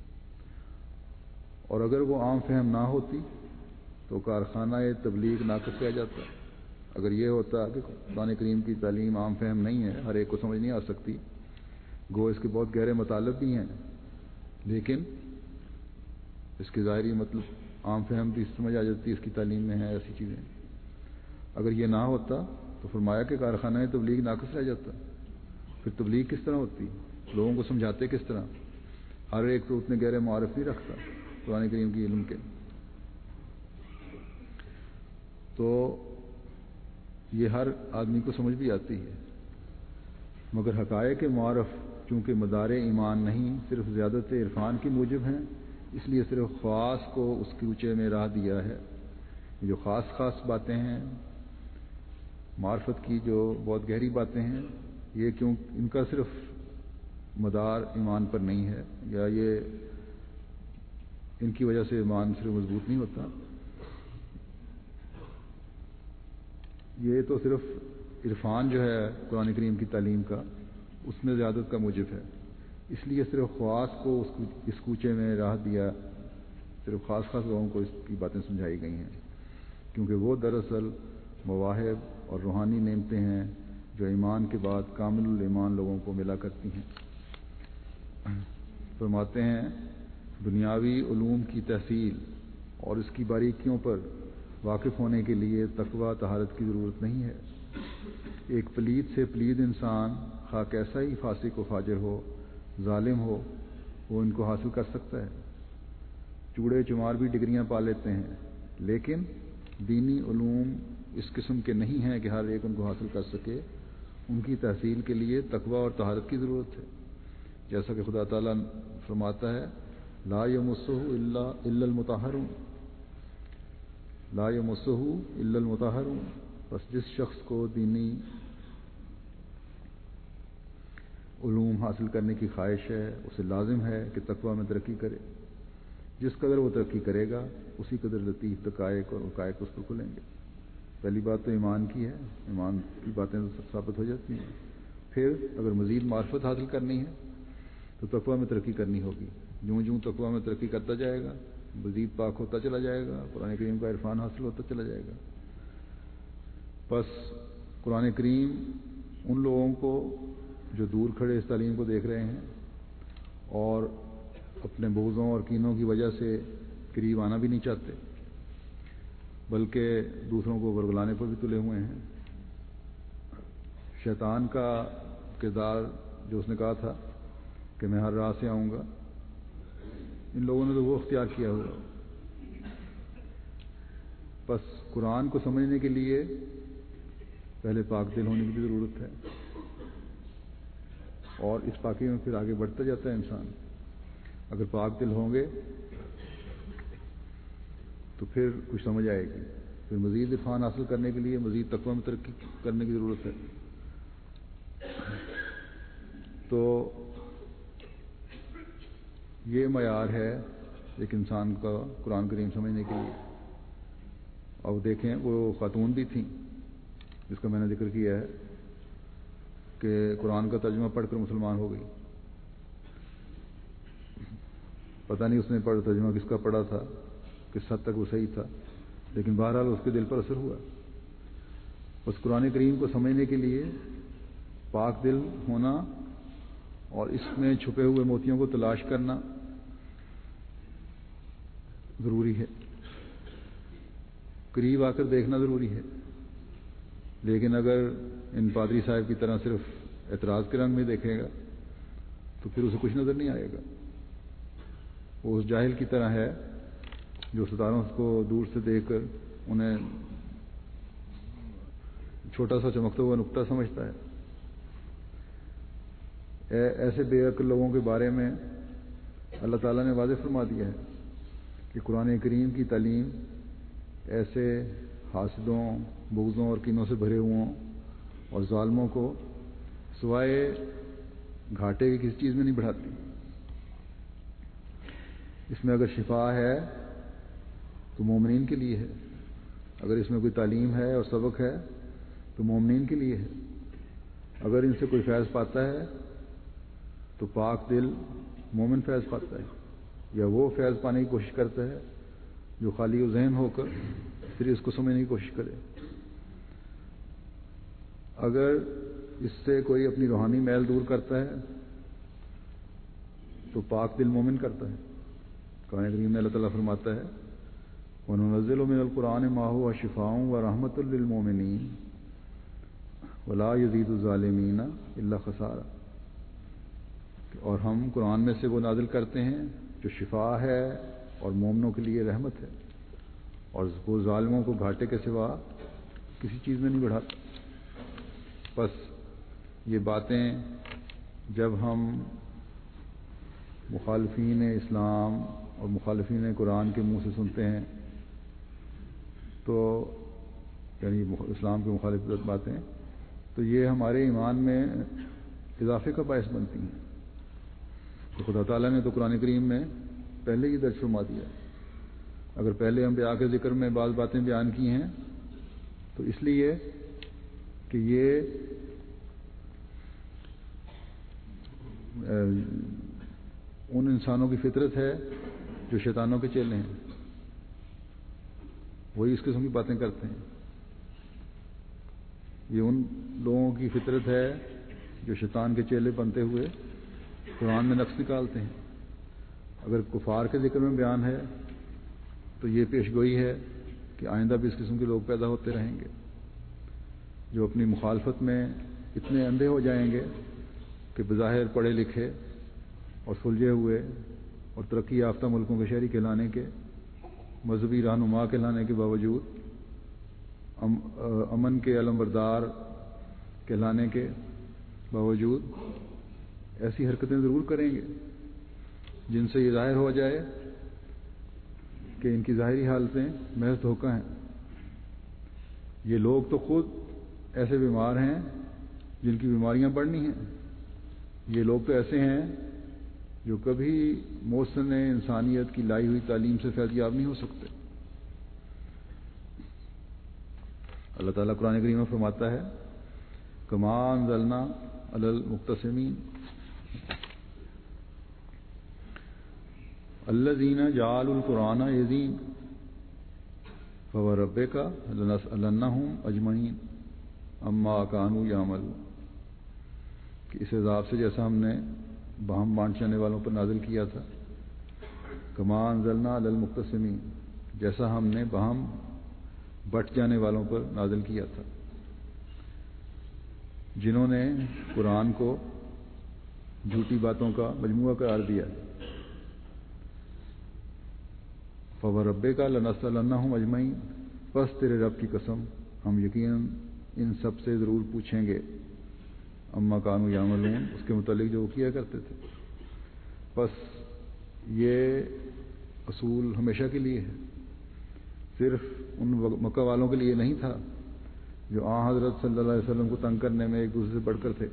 اور اگر وہ عام فہم نہ ہوتی تو کارخانہ تبلیغ ناقص رہ جاتا۔ اگر یہ ہوتا کہ قرآن کریم کی تعلیم عام فہم نہیں ہے، ہر ایک کو سمجھ نہیں آ سکتی، گو اس کے بہت گہرے مطالب بھی ہیں، لیکن اس کے ظاہری مطلب عام فہم بھی سمجھ آ جاتی، اس کی تعلیم میں ہے ایسی چیزیں۔ اگر یہ نہ ہوتا تو فرمایا کہ کارخانہ تبلیغ ناقص رہ جاتا، پھر تبلیغ کس طرح ہوتی، لوگوں کو سمجھاتے کس طرح؟ ہر ایک تو اتنے گہرے معارف نہیں رکھتا قرآن کریم کی علم کے۔ تو یہ ہر آدمی کو سمجھ بھی آتی ہے، مگر حقائق معارف چونکہ مدار ایمان نہیں صرف زیادت عرفان کی موجب ہیں، اس لیے صرف خواص کو اس کے اونچے میں راہ دیا ہے۔ جو خاص خاص باتیں ہیں معرفت کی، جو بہت گہری باتیں ہیں، یہ کیوں ان کا صرف مدار ایمان پر نہیں ہے، یا یہ ان کی وجہ سے ایمان صرف مضبوط نہیں ہوتا، یہ تو صرف عرفان جو ہے قرآن کریم کی تعلیم کا، اس میں زیادت کا موجب ہے، اس لیے صرف خواص کو اس کوچے میں راہ دیا، صرف خاص خاص لوگوں کو اس کی باتیں سمجھائی گئی ہیں، کیونکہ وہ دراصل مواہب اور روحانی نعمتیں ہیں جو ایمان کے بعد کامل الایمان لوگوں کو ملا کرتی ہیں۔ فرماتے ہیں دنیاوی علوم کی تحصیل اور اس کی باریکیوں پر واقف ہونے کے لیے تقویٰ طہارت کی ضرورت نہیں ہے۔ ایک پلید سے پلید انسان خواہ کیسا ہی فاسق و فاجر ہو، ظالم ہو، وہ ان کو حاصل کر سکتا ہے۔ چوڑے چمار بھی ڈگریاں پا لیتے ہیں، لیکن دینی علوم اس قسم کے نہیں ہیں کہ ہر ایک ان کو حاصل کر سکے. ان کی تحصیل کے لیے تقوی اور طہارت کی ضرورت ہے. جیسا کہ خدا تعالیٰ فرماتا ہے لا یمسہ الا الا المطہرون، لا یمسہ الا المطہرون. بس جس شخص کو دینی علوم حاصل کرنے کی خواہش ہے اسے لازم ہے کہ تقوی میں ترقی کرے. جس قدر وہ ترقی کرے گا اسی قدر لطیف دقائق اور حقائق اس پر کھلیں گے. پہلی بات تو ایمان کی ہے، ایمان کی باتیں ثابت ہو جاتی ہیں. پھر اگر مزید معرفت حاصل کرنی ہے تو تقوی میں ترقی کرنی ہوگی. جوں جوں تقوی میں ترقی کرتا جائے گا مزید پاک ہوتا چلا جائے گا، قرآن کریم کا عرفان حاصل ہوتا چلا جائے گا. بس قرآن کریم ان لوگوں کو جو دور کھڑے اس تعلیم کو دیکھ رہے ہیں اور اپنے بغضوں اور کینوں کی وجہ سے قریب آنا بھی نہیں چاہتے، بلکہ دوسروں کو ورگلانے پر بھی تلے ہوئے ہیں. شیطان کا کردار جو اس نے کہا تھا کہ میں ہر راہ سے آؤں گا، ان لوگوں نے تو وہ اختیار کیا ہوا. بس قرآن کو سمجھنے کے لیے پہلے پاک دل ہونے کی بھی ضرورت ہے، اور اس پاکی میں پھر آگے بڑھتا جاتا ہے انسان. اگر پاک دل ہوں گے تو پھر کچھ سمجھ آئے گی. پھر مزید عرفان حاصل کرنے کے لیے مزید تقوی میں ترقی کرنے کی ضرورت ہے. تو یہ معیار ہے ایک انسان کا قرآن کریم سمجھنے کے لیے. اب دیکھیں وہ خاتون بھی تھیں جس کا میں نے ذکر کیا ہے کہ قرآن کا ترجمہ پڑھ کر مسلمان ہو گئی. پتہ نہیں اس نے پڑھ ترجمہ کس کا پڑھا تھا، کس حد تک وہ صحیح تھا، لیکن بہرحال اس کے دل پر اثر ہوا. بس قرآن کریم کو سمجھنے کے لیے پاک دل ہونا اور اس میں چھپے ہوئے موتیوں کو تلاش کرنا ضروری ہے. قریب آ کر دیکھنا ضروری ہے. لیکن اگر ان پادری صاحب کی طرح صرف اعتراض کے رنگ میں دیکھے گا تو پھر اسے کچھ نظر نہیں آئے گا. وہ اس جاہل کی طرح ہے جو ستاروں کو دور سے دیکھ کر انہیں چھوٹا سا چمکتا ہوا نقطہ سمجھتا ہے. ایسے بے عقل لوگوں کے بارے میں اللہ تعالیٰ نے واضح فرما دیا ہے کہ قرآن کریم کی تعلیم ایسے حاسدوں، بغضوں اور کینوں سے بھرے ہوں اور ظالموں کو سوائے گھاٹے کی کسی چیز میں نہیں بڑھاتی. اس میں اگر شفا ہے تو مومنین کے لیے ہے، اگر اس میں کوئی تعلیم ہے اور سبق ہے تو مومنین کے لیے ہے. اگر ان سے کوئی فیض پاتا ہے تو پاک دل مومن فیض پاتا ہے، یا وہ فیض پانے کی کوشش کرتا ہے جو خالی و ذہن ہو کر پھر اس کو سمجھنے کی کوشش کرے. اگر اس سے کوئی اپنی روحانی میل دور کرتا ہے تو پاک دل مومن کرتا ہے. قرآن کریم میں اللہ تعالیٰ فرماتا ہے وَنُنَزِّلُ مِنَ الْقُرْآنِ مَا هُوَ شِفَاءٌ وَرَحْمَةٌ لِّلْمُؤْمِنِينَ وَلَا يَزِيدُ الظَّالِمِينَ إِلَّا خَسَارًا. اور ہم قرآن میں سے وہ نازل کرتے ہیں جو شفا ہے اور مومنوں کے لیے رحمت ہے، اور وہ ظالموں کو گھاٹے کے سوا کسی چیز میں نہیں بڑھاتا. بس یہ باتیں جب ہم مخالفین اسلام اور مخالفین قرآن کے منہ سے سنتے ہیں تو یعنی اسلام کے مخالف باتیں، تو یہ ہمارے ایمان میں اضافے کا باعث بنتی ہیں. تو خدا تعالیٰ نے تو قرآن کریم میں پہلے ہی درج فرما دیا. اگر پہلے ہم بیان کے ذکر میں بعض باتیں بیان کی ہیں تو اس لیے کہ یہ ان انسانوں کی فطرت ہے جو شیطانوں کے چیلے ہیں، وہی اس قسم کی باتیں کرتے ہیں. یہ ان لوگوں کی فطرت ہے جو شیطان کے چیلے بنتے ہوئے قرآن میں نقص نکالتے ہیں. اگر کفار کے ذکر میں بیان ہے تو یہ پیش گوئی ہے کہ آئندہ بھی اس قسم کے لوگ پیدا ہوتے رہیں گے جو اپنی مخالفت میں اتنے اندھے ہو جائیں گے کہ بظاہر پڑھے لکھے اور سلجھے ہوئے اور ترقی یافتہ ملکوں کے شہری کہلانے کے مذہبی رہنما کہلانے کے باوجود، ام امن کے علمبردار کہلانے کے باوجود ایسی حرکتیں ضرور کریں گے جن سے یہ ظاہر ہو جائے کہ ان کی ظاہری حالتیں محض دھوکہ ہیں۔ یہ لوگ تو خود ایسے بیمار ہیں جن کی بیماریاں بڑھنی ہیں، یہ لوگ تو ایسے ہیں جو کبھی محسن انسانیت کی لائی ہوئی تعلیم سے فیض یاب نہیں ہو سکتے۔ اللہ تعالیٰ قرآن کریم میں فرماتا ہے کما انزلنا علی المقتسمین الذین جعلوا القرآن عظیم فوربک لنسألنہم اجمعین اما کانوا یعملون، کہ اس عذاب سے جیسا ہم نے باہم بانٹ جانے والوں پر نازل کیا تھا، کما انزلنا علی المقتسمین، جیسا ہم نے باہم بٹ جانے والوں پر نازل کیا تھا، جنہوں نے قرآن کو جھوٹی باتوں کا مجموعہ قرار دیا۔ فوربک لنسألنہم اجمعین، بس تیرے رب کی قسم ہم یقیناً ان سب سے ضرور پوچھیں گے اما کانوا یعملون، اس کے متعلق جو وہ کیا کرتے تھے۔ بس یہ اصول ہمیشہ کے لیے ہے، صرف ان مکہ والوں کے لیے نہیں تھا جو آن حضرت صلی اللہ علیہ وسلم کو تنگ کرنے میں ایک دوسرے سے بڑھ کر تھے۔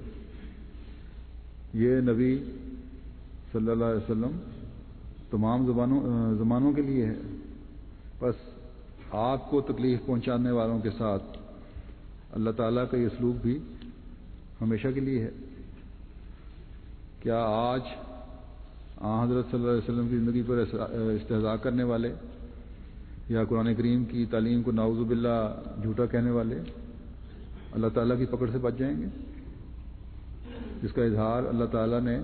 یہ نبی صلی اللہ علیہ وسلم تمام زبانوں زمانوں کے لیے ہے۔ بس آپ کو تکلیف پہنچانے والوں کے ساتھ اللہ تعالیٰ کا یہ سلوک بھی ہمیشہ کے لیے ہے۔ کیا آج آن حضرت صلی اللہ علیہ وسلم کی زندگی پر استہزاء کرنے والے یا قرآن کریم کی تعلیم کو نعوذ باللہ جھوٹا کہنے والے اللہ تعالیٰ کی پکڑ سے بچ جائیں گے، جس کا اظہار اللہ تعالیٰ نے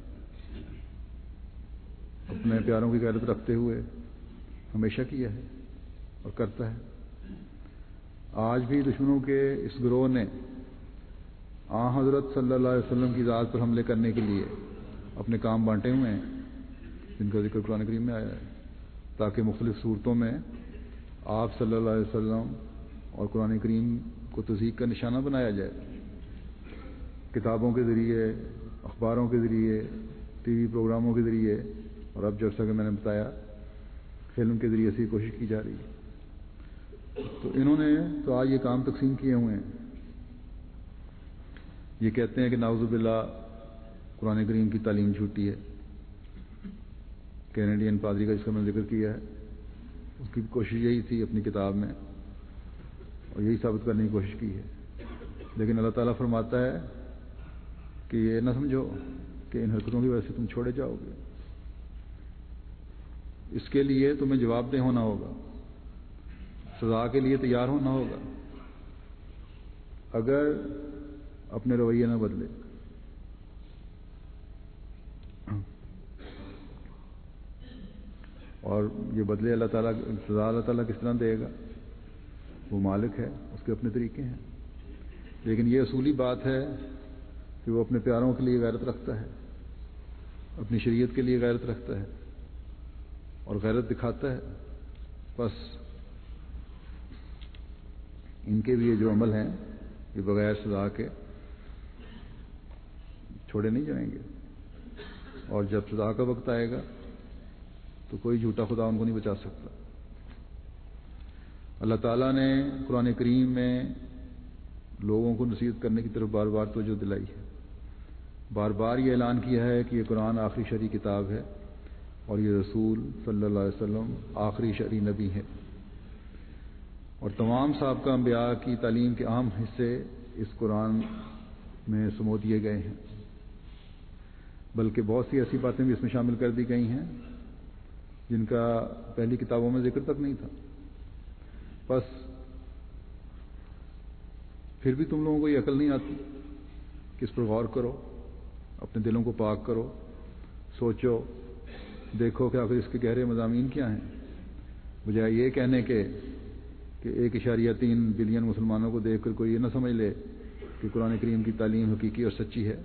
اپنے پیاروں کی غیرت رکھتے ہوئے ہمیشہ کیا ہے اور کرتا ہے۔ آج بھی دشمنوں کے اس گروہ نے آن حضرت صلی اللہ علیہ وسلم کی ذات پر حملے کرنے کے لیے اپنے کام بانٹے ہوئے ہیں، جن کا ذکر قرآن کریم میں آیا ہے، تاکہ مختلف صورتوں میں آپ صلی اللہ علیہ وسلم اور قرآن کریم کو تضحیک کا نشانہ بنایا جائے۔ کتابوں کے ذریعے، اخباروں کے ذریعے، ٹی وی پروگراموں کے ذریعے، اور اب جیسا کہ میں نے بتایا فلم کے ذریعے سے کوشش کی جا رہی ہے۔ تو انہوں نے تو آج یہ کام تقسیم کیے ہوئے ہیں۔ یہ کہتے ہیں کہ نعوذ باللہ قرآن کریم کی تعلیم جھوٹی ہے۔ کینیڈین پادری کا جس کا میں نے ذکر کیا ہے، اس کی کوشش یہی تھی اپنی کتاب میں، اور یہی ثابت کرنے کی کوشش کی ہے۔ لیکن اللہ تعالیٰ فرماتا ہے کہ یہ نہ سمجھو کہ ان حرکتوں کی وجہ سے تم چھوڑے جاؤ گے، اس کے لیے تمہیں جواب دہ ہونا ہوگا، سزا کے لیے تیار ہونا ہوگا اگر اپنے رویے نہ بدلے۔ اور یہ بدلے اللہ تعالیٰ سزا اللہ تعالیٰ کس طرح دے گا، وہ مالک ہے، اس کے اپنے طریقے ہیں۔ لیکن یہ اصولی بات ہے کہ وہ اپنے پیاروں کے لیے غیرت رکھتا ہے، اپنی شریعت کے لیے غیرت رکھتا ہے اور غیرت دکھاتا ہے۔ بس ان کے بھی یہ جو عمل ہیں یہ بغیر سزا کے چھوڑے نہیں جائیں گے، اور جب سزا کا وقت آئے گا تو کوئی جھوٹا خدا ان کو نہیں بچا سکتا۔ اللہ تعالیٰ نے قرآن کریم میں لوگوں کو نصیحت کرنے کی طرف بار بار توجہ دلائی ہے، بار بار یہ اعلان کیا ہے کہ یہ قرآن آخری شرعی کتاب ہے اور یہ رسول صلی اللہ علیہ وسلم آخری شرعی نبی ہے، اور تمام سابقہ انبیاء کی تعلیم کے اہم حصے اس قرآن میں سمو دیے گئے ہیں، بلکہ بہت سی ایسی باتیں بھی اس میں شامل کر دی گئی ہیں جن کا پہلی کتابوں میں ذکر تک نہیں تھا۔ بس پھر بھی تم لوگوں کو یہ عقل نہیں آتی کہ اس پر غور کرو، اپنے دلوں کو پاک کرو، سوچو، دیکھو کہ آخر اس کے گہرے مضامین کیا ہیں، بجائے یہ کہنے کے کہ ایک اشاریہ تین بلین مسلمانوں کو دیکھ کر کوئی یہ نہ سمجھ لے کہ قرآن کریم کی تعلیم حقیقی اور سچی ہے۔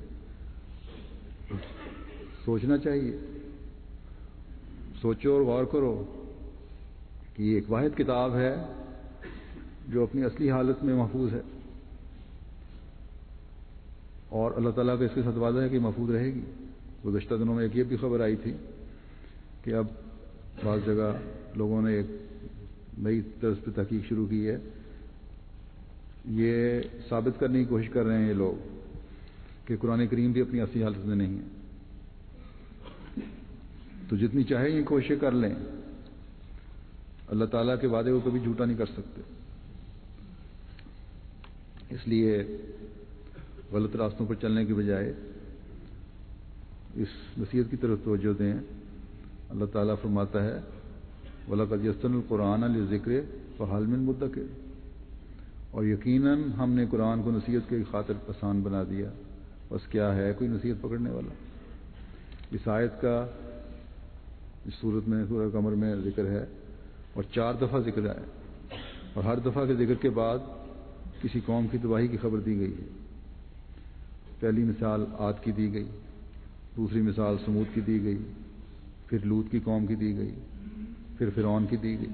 سوچنا چاہیے، سوچو اور غور کرو کہ یہ ایک واحد کتاب ہے جو اپنی اصلی حالت میں محفوظ ہے، اور اللہ تعالیٰ کا اس کے ساتھ وعدہ ہے کہ محفوظ رہے گی۔ گزشتہ دنوں میں ایک یہ بھی خبر آئی تھی کہ اب بعض جگہ لوگوں نے ایک نئی طرز پہ تحقیق شروع کی ہے، یہ ثابت کرنے کی کوشش کر رہے ہیں یہ لوگ کہ قرآن کریم بھی اپنی اصلی حالت میں نہیں ہے۔ تو جتنی چاہے یہ کوششیں کر لیں، اللہ تعالیٰ کے وعدے کو کبھی جھوٹا نہیں کر سکتے۔ اس لیے غلط راستوں پر چلنے کے بجائے اس نصیحت کی طرف توجہ دیں۔ اللہ تعالیٰ فرماتا ہے وَلَقَدْ يَسَّرْنَا الْقُرْآنَ لِلذِّكْرِ فَهَلْ مِن مُدَّكِرٍ، اور یقیناً ہم نے قرآن کو نصیحت کی خاطر آسان بنا دیا، بس کیا ہے کوئی نصیحت پکڑنے والا۔ اس آیت کا اس صورت میں سورہ قمر میں ذکر ہے اور چار دفعہ ذکر ہے، اور ہر دفعہ کے ذکر کے بعد کسی قوم کی تباہی کی خبر دی گئی ہے۔ پہلی مثال عاد کی دی گئی، دوسری مثال سمود کی دی گئی، پھر لوط کی قوم کی دی گئی، پھر فرعون کی دی گئی۔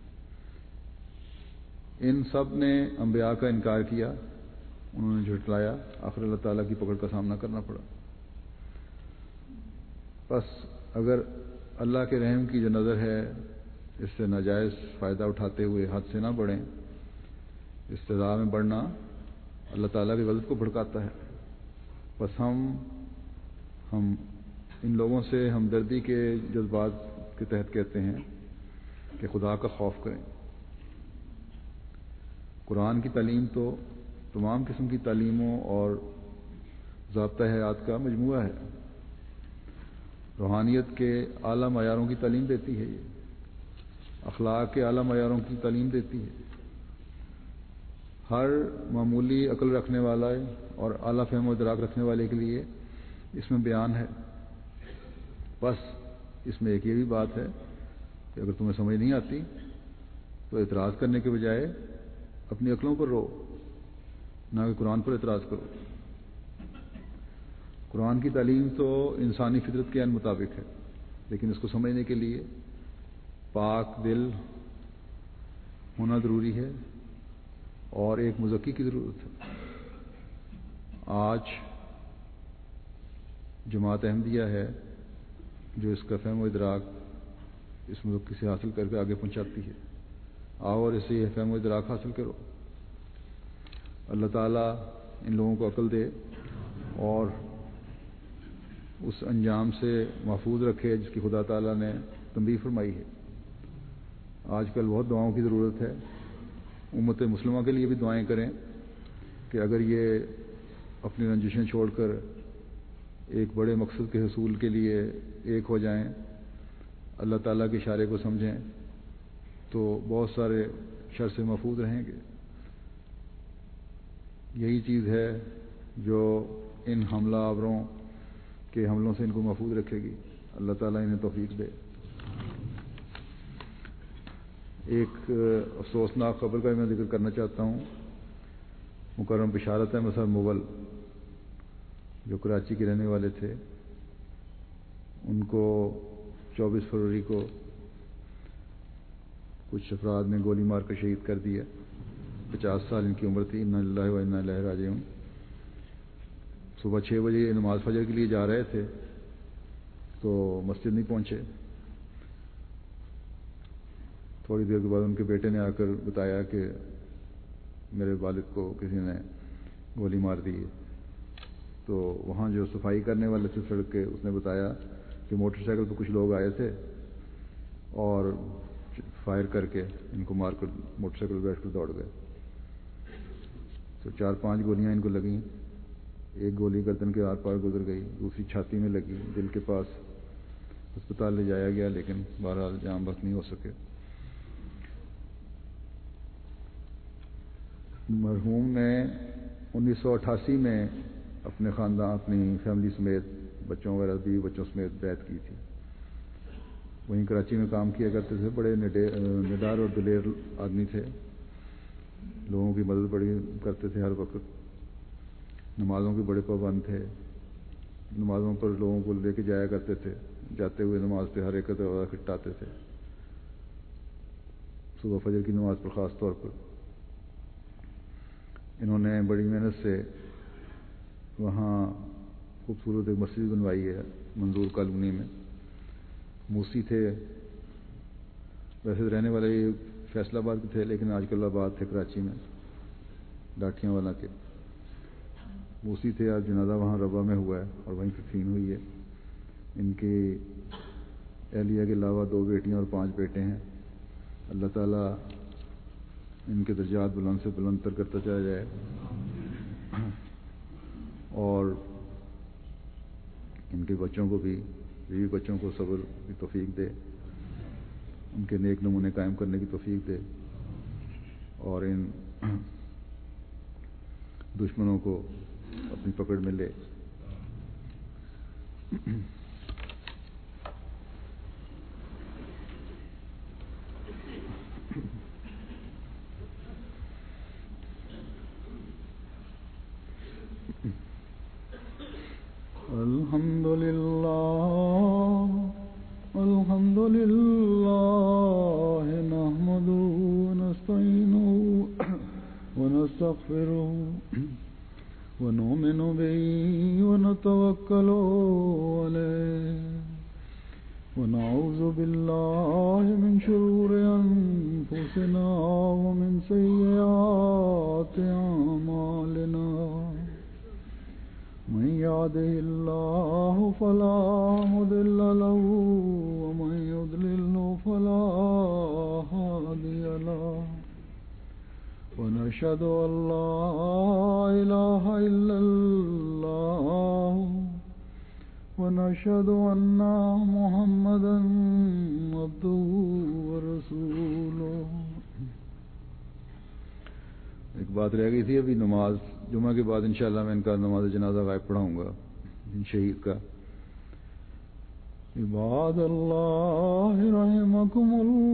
ان سب نے انبیاء کا انکار کیا، انہوں نے جھٹلایا، آخر اللہ تعالیٰ کی پکڑ کا سامنا کرنا پڑا۔ بس اگر اللہ کے رحم کی جو نظر ہے اس سے ناجائز فائدہ اٹھاتے ہوئے حد سے نہ بڑھیں، استضاء میں بڑھنا اللہ تعالیٰ کی غضب کو بھڑکاتا ہے۔ بس ہم ہم ان لوگوں سے ہمدردی کے جذبات کے تحت کہتے ہیں کہ خدا کا خوف کریں۔ قرآن کی تعلیم تو تمام قسم کی تعلیموں اور ضابطہ حیات کا مجموعہ ہے، روحانیت کے اعلیٰ معیاروں کی تعلیم دیتی ہے، یہ اخلاق کے اعلیٰ معیاروں کی تعلیم دیتی ہے۔ ہر معمولی عقل رکھنے والا اور اعلیٰ فہم و ادراک رکھنے والے کے لیے اس میں بیان ہے۔ بس اس میں ایک یہ بھی بات ہے کہ اگر تمہیں سمجھ نہیں آتی تو اعتراض کرنے کے بجائے اپنی عقلوں پر رو، نہ کہ قرآن پر اعتراض کرو۔ قرآن کی تعلیم تو انسانی فطرت کے عین مطابق ہے، لیکن اس کو سمجھنے کے لیے پاک دل ہونا ضروری ہے اور ایک مزکی کی ضرورت ہے۔ آج جماعت احمدیہ ہے جو اس کا فہم و ادراک اس مزکی سے حاصل کر کے آگے پہنچاتی ہے۔ آؤ اور اسے یہ فہم و ادراک حاصل کرو۔ اللہ تعالیٰ ان لوگوں کو عقل دے اور اس انجام سے محفوظ رکھے جس کی خدا تعالیٰ نے تنبیہ فرمائی ہے۔ آج کل بہت دعاؤں کی ضرورت ہے، امت مسلمہ کے لیے بھی دعائیں کریں کہ اگر یہ اپنی رنجشیں چھوڑ کر ایک بڑے مقصد کے حصول کے لیے ایک ہو جائیں، اللہ تعالیٰ کے اشارے کو سمجھیں، تو بہت سارے شر سے محفوظ رہیں گے۔ یہی چیز ہے جو ان حملہ آوروں کے حملوں سے ان کو محفوظ رکھے گی۔ اللہ تعالیٰ انہیں توفیق دے۔ ایک افسوسناک خبر کا میں ذکر کرنا چاہتا ہوں۔ مکرم بشارت احمد صاحب مغل جو کراچی کے رہنے والے تھے، ان کو چوبیس فروری کو کچھ افراد نے گولی مار کر شہید کر دیا۔ پچاس سال ان کی عمر تھی۔ انا للہ و انا الیہ راجعون۔ صبح چھ بجے نماز فجر کے لیے جا رہے تھے تو مسجد نہیں پہنچے۔ تھوڑی دیر کے بعد ان کے بیٹے نے آ کر بتایا کہ میرے والد کو کسی نے گولی مار دی ہے۔ تو وہاں جو صفائی کرنے والے تھے سڑک کے، اس نے بتایا کہ موٹر سائیکل پہ کچھ لوگ آئے تھے اور فائر کر کے ان کو مار کر موٹر سائیکل بیٹھ کر دوڑ گئے۔ تو چار پانچ گولیاں ان کو لگیں، ایک گولی گردن کے آر پار گزر گئی، دوسری چھاتی میں لگی، دل کے پاس ہسپتال لے جایا گیا لیکن بہرحال جان بخش نہیں ہو سکے۔ مرحوم نے انیس سو اٹھاسی میں اپنے خاندان اپنی فیملی سمیت بچوں وغیرہ بیوی بچوں سمیت بیعت کی تھی۔ وہیں کراچی میں کام کیا کرتے تھے، بڑے نڈار اور دلیر آدمی تھے، لوگوں کی مدد بڑی کرتے تھے ہر وقت، نمازوں کے بڑے پابند تھے، نمازوں پر لوگوں کو لے کے جایا کرتے تھے، جاتے ہوئے نماز پہ ہر ایک دروازہ کھٹاتے تھے۔ صبح فجر کی نماز پر خاص طور پر انہوں نے بڑی محنت سے وہاں خوبصورت ایک مسجد بنوائی ہے منظور کالونی میں. موسی تھے، ویسے رہنے والے فیصل آباد کے تھے لیکن آج کل آباد تھے کراچی میں ڈاکیاں والا کے. موسی تھے، آج جنازہ وہاں ربا میں ہوا ہے اور وہیں تدفین ہوئی ہے. ان کی اہلیہ کے علاوہ دو بیٹیاں اور پانچ بیٹے ہیں. اللہ تعالیٰ ان کے درجات بلند سے بلند تر کرتا چلا جائے اور ان کے بچوں کو بھی بیوی بچوں کو صبر کی توفیق دے، ان کے نیک نمونے قائم کرنے کی توفیق دے اور ان دشمنوں کو اپنی پکڑ میں لے. الحمد للہ الحمد للہ نحمده ونستعینه ونستغفره ونؤمن به ونتوکل علیہ ونعوذ باللہ من شرور انفسنا ومن سیئات اعمالنا. من يهده الله فلا مضل له ومن يضلل فلا هادي له ونشهد أن لا إله إلا الله ونشهد أن محمدا عبده ورسوله. ایک بات رہ گئی تھی ابھی، نماز جمعہ کے بعد انشاءاللہ میں ان کا نماز جنازہ غائب پڑھاؤں گا ان شہید کا. عباد اللہ رحمکم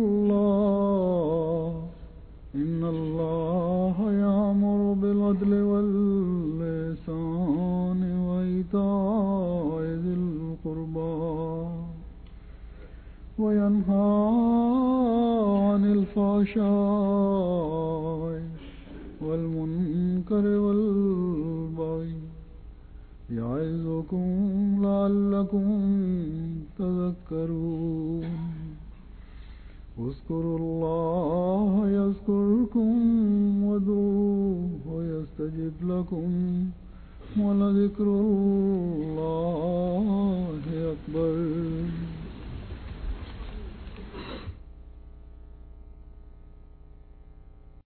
اللہ ان اللہ یامر بالعدل والإحسان وإیتاء ذی القربى وینہی عن الفحشاء والمنکر والبغی یعظکم لعلکم تذکرون. اذکروا اللہ یذکرکم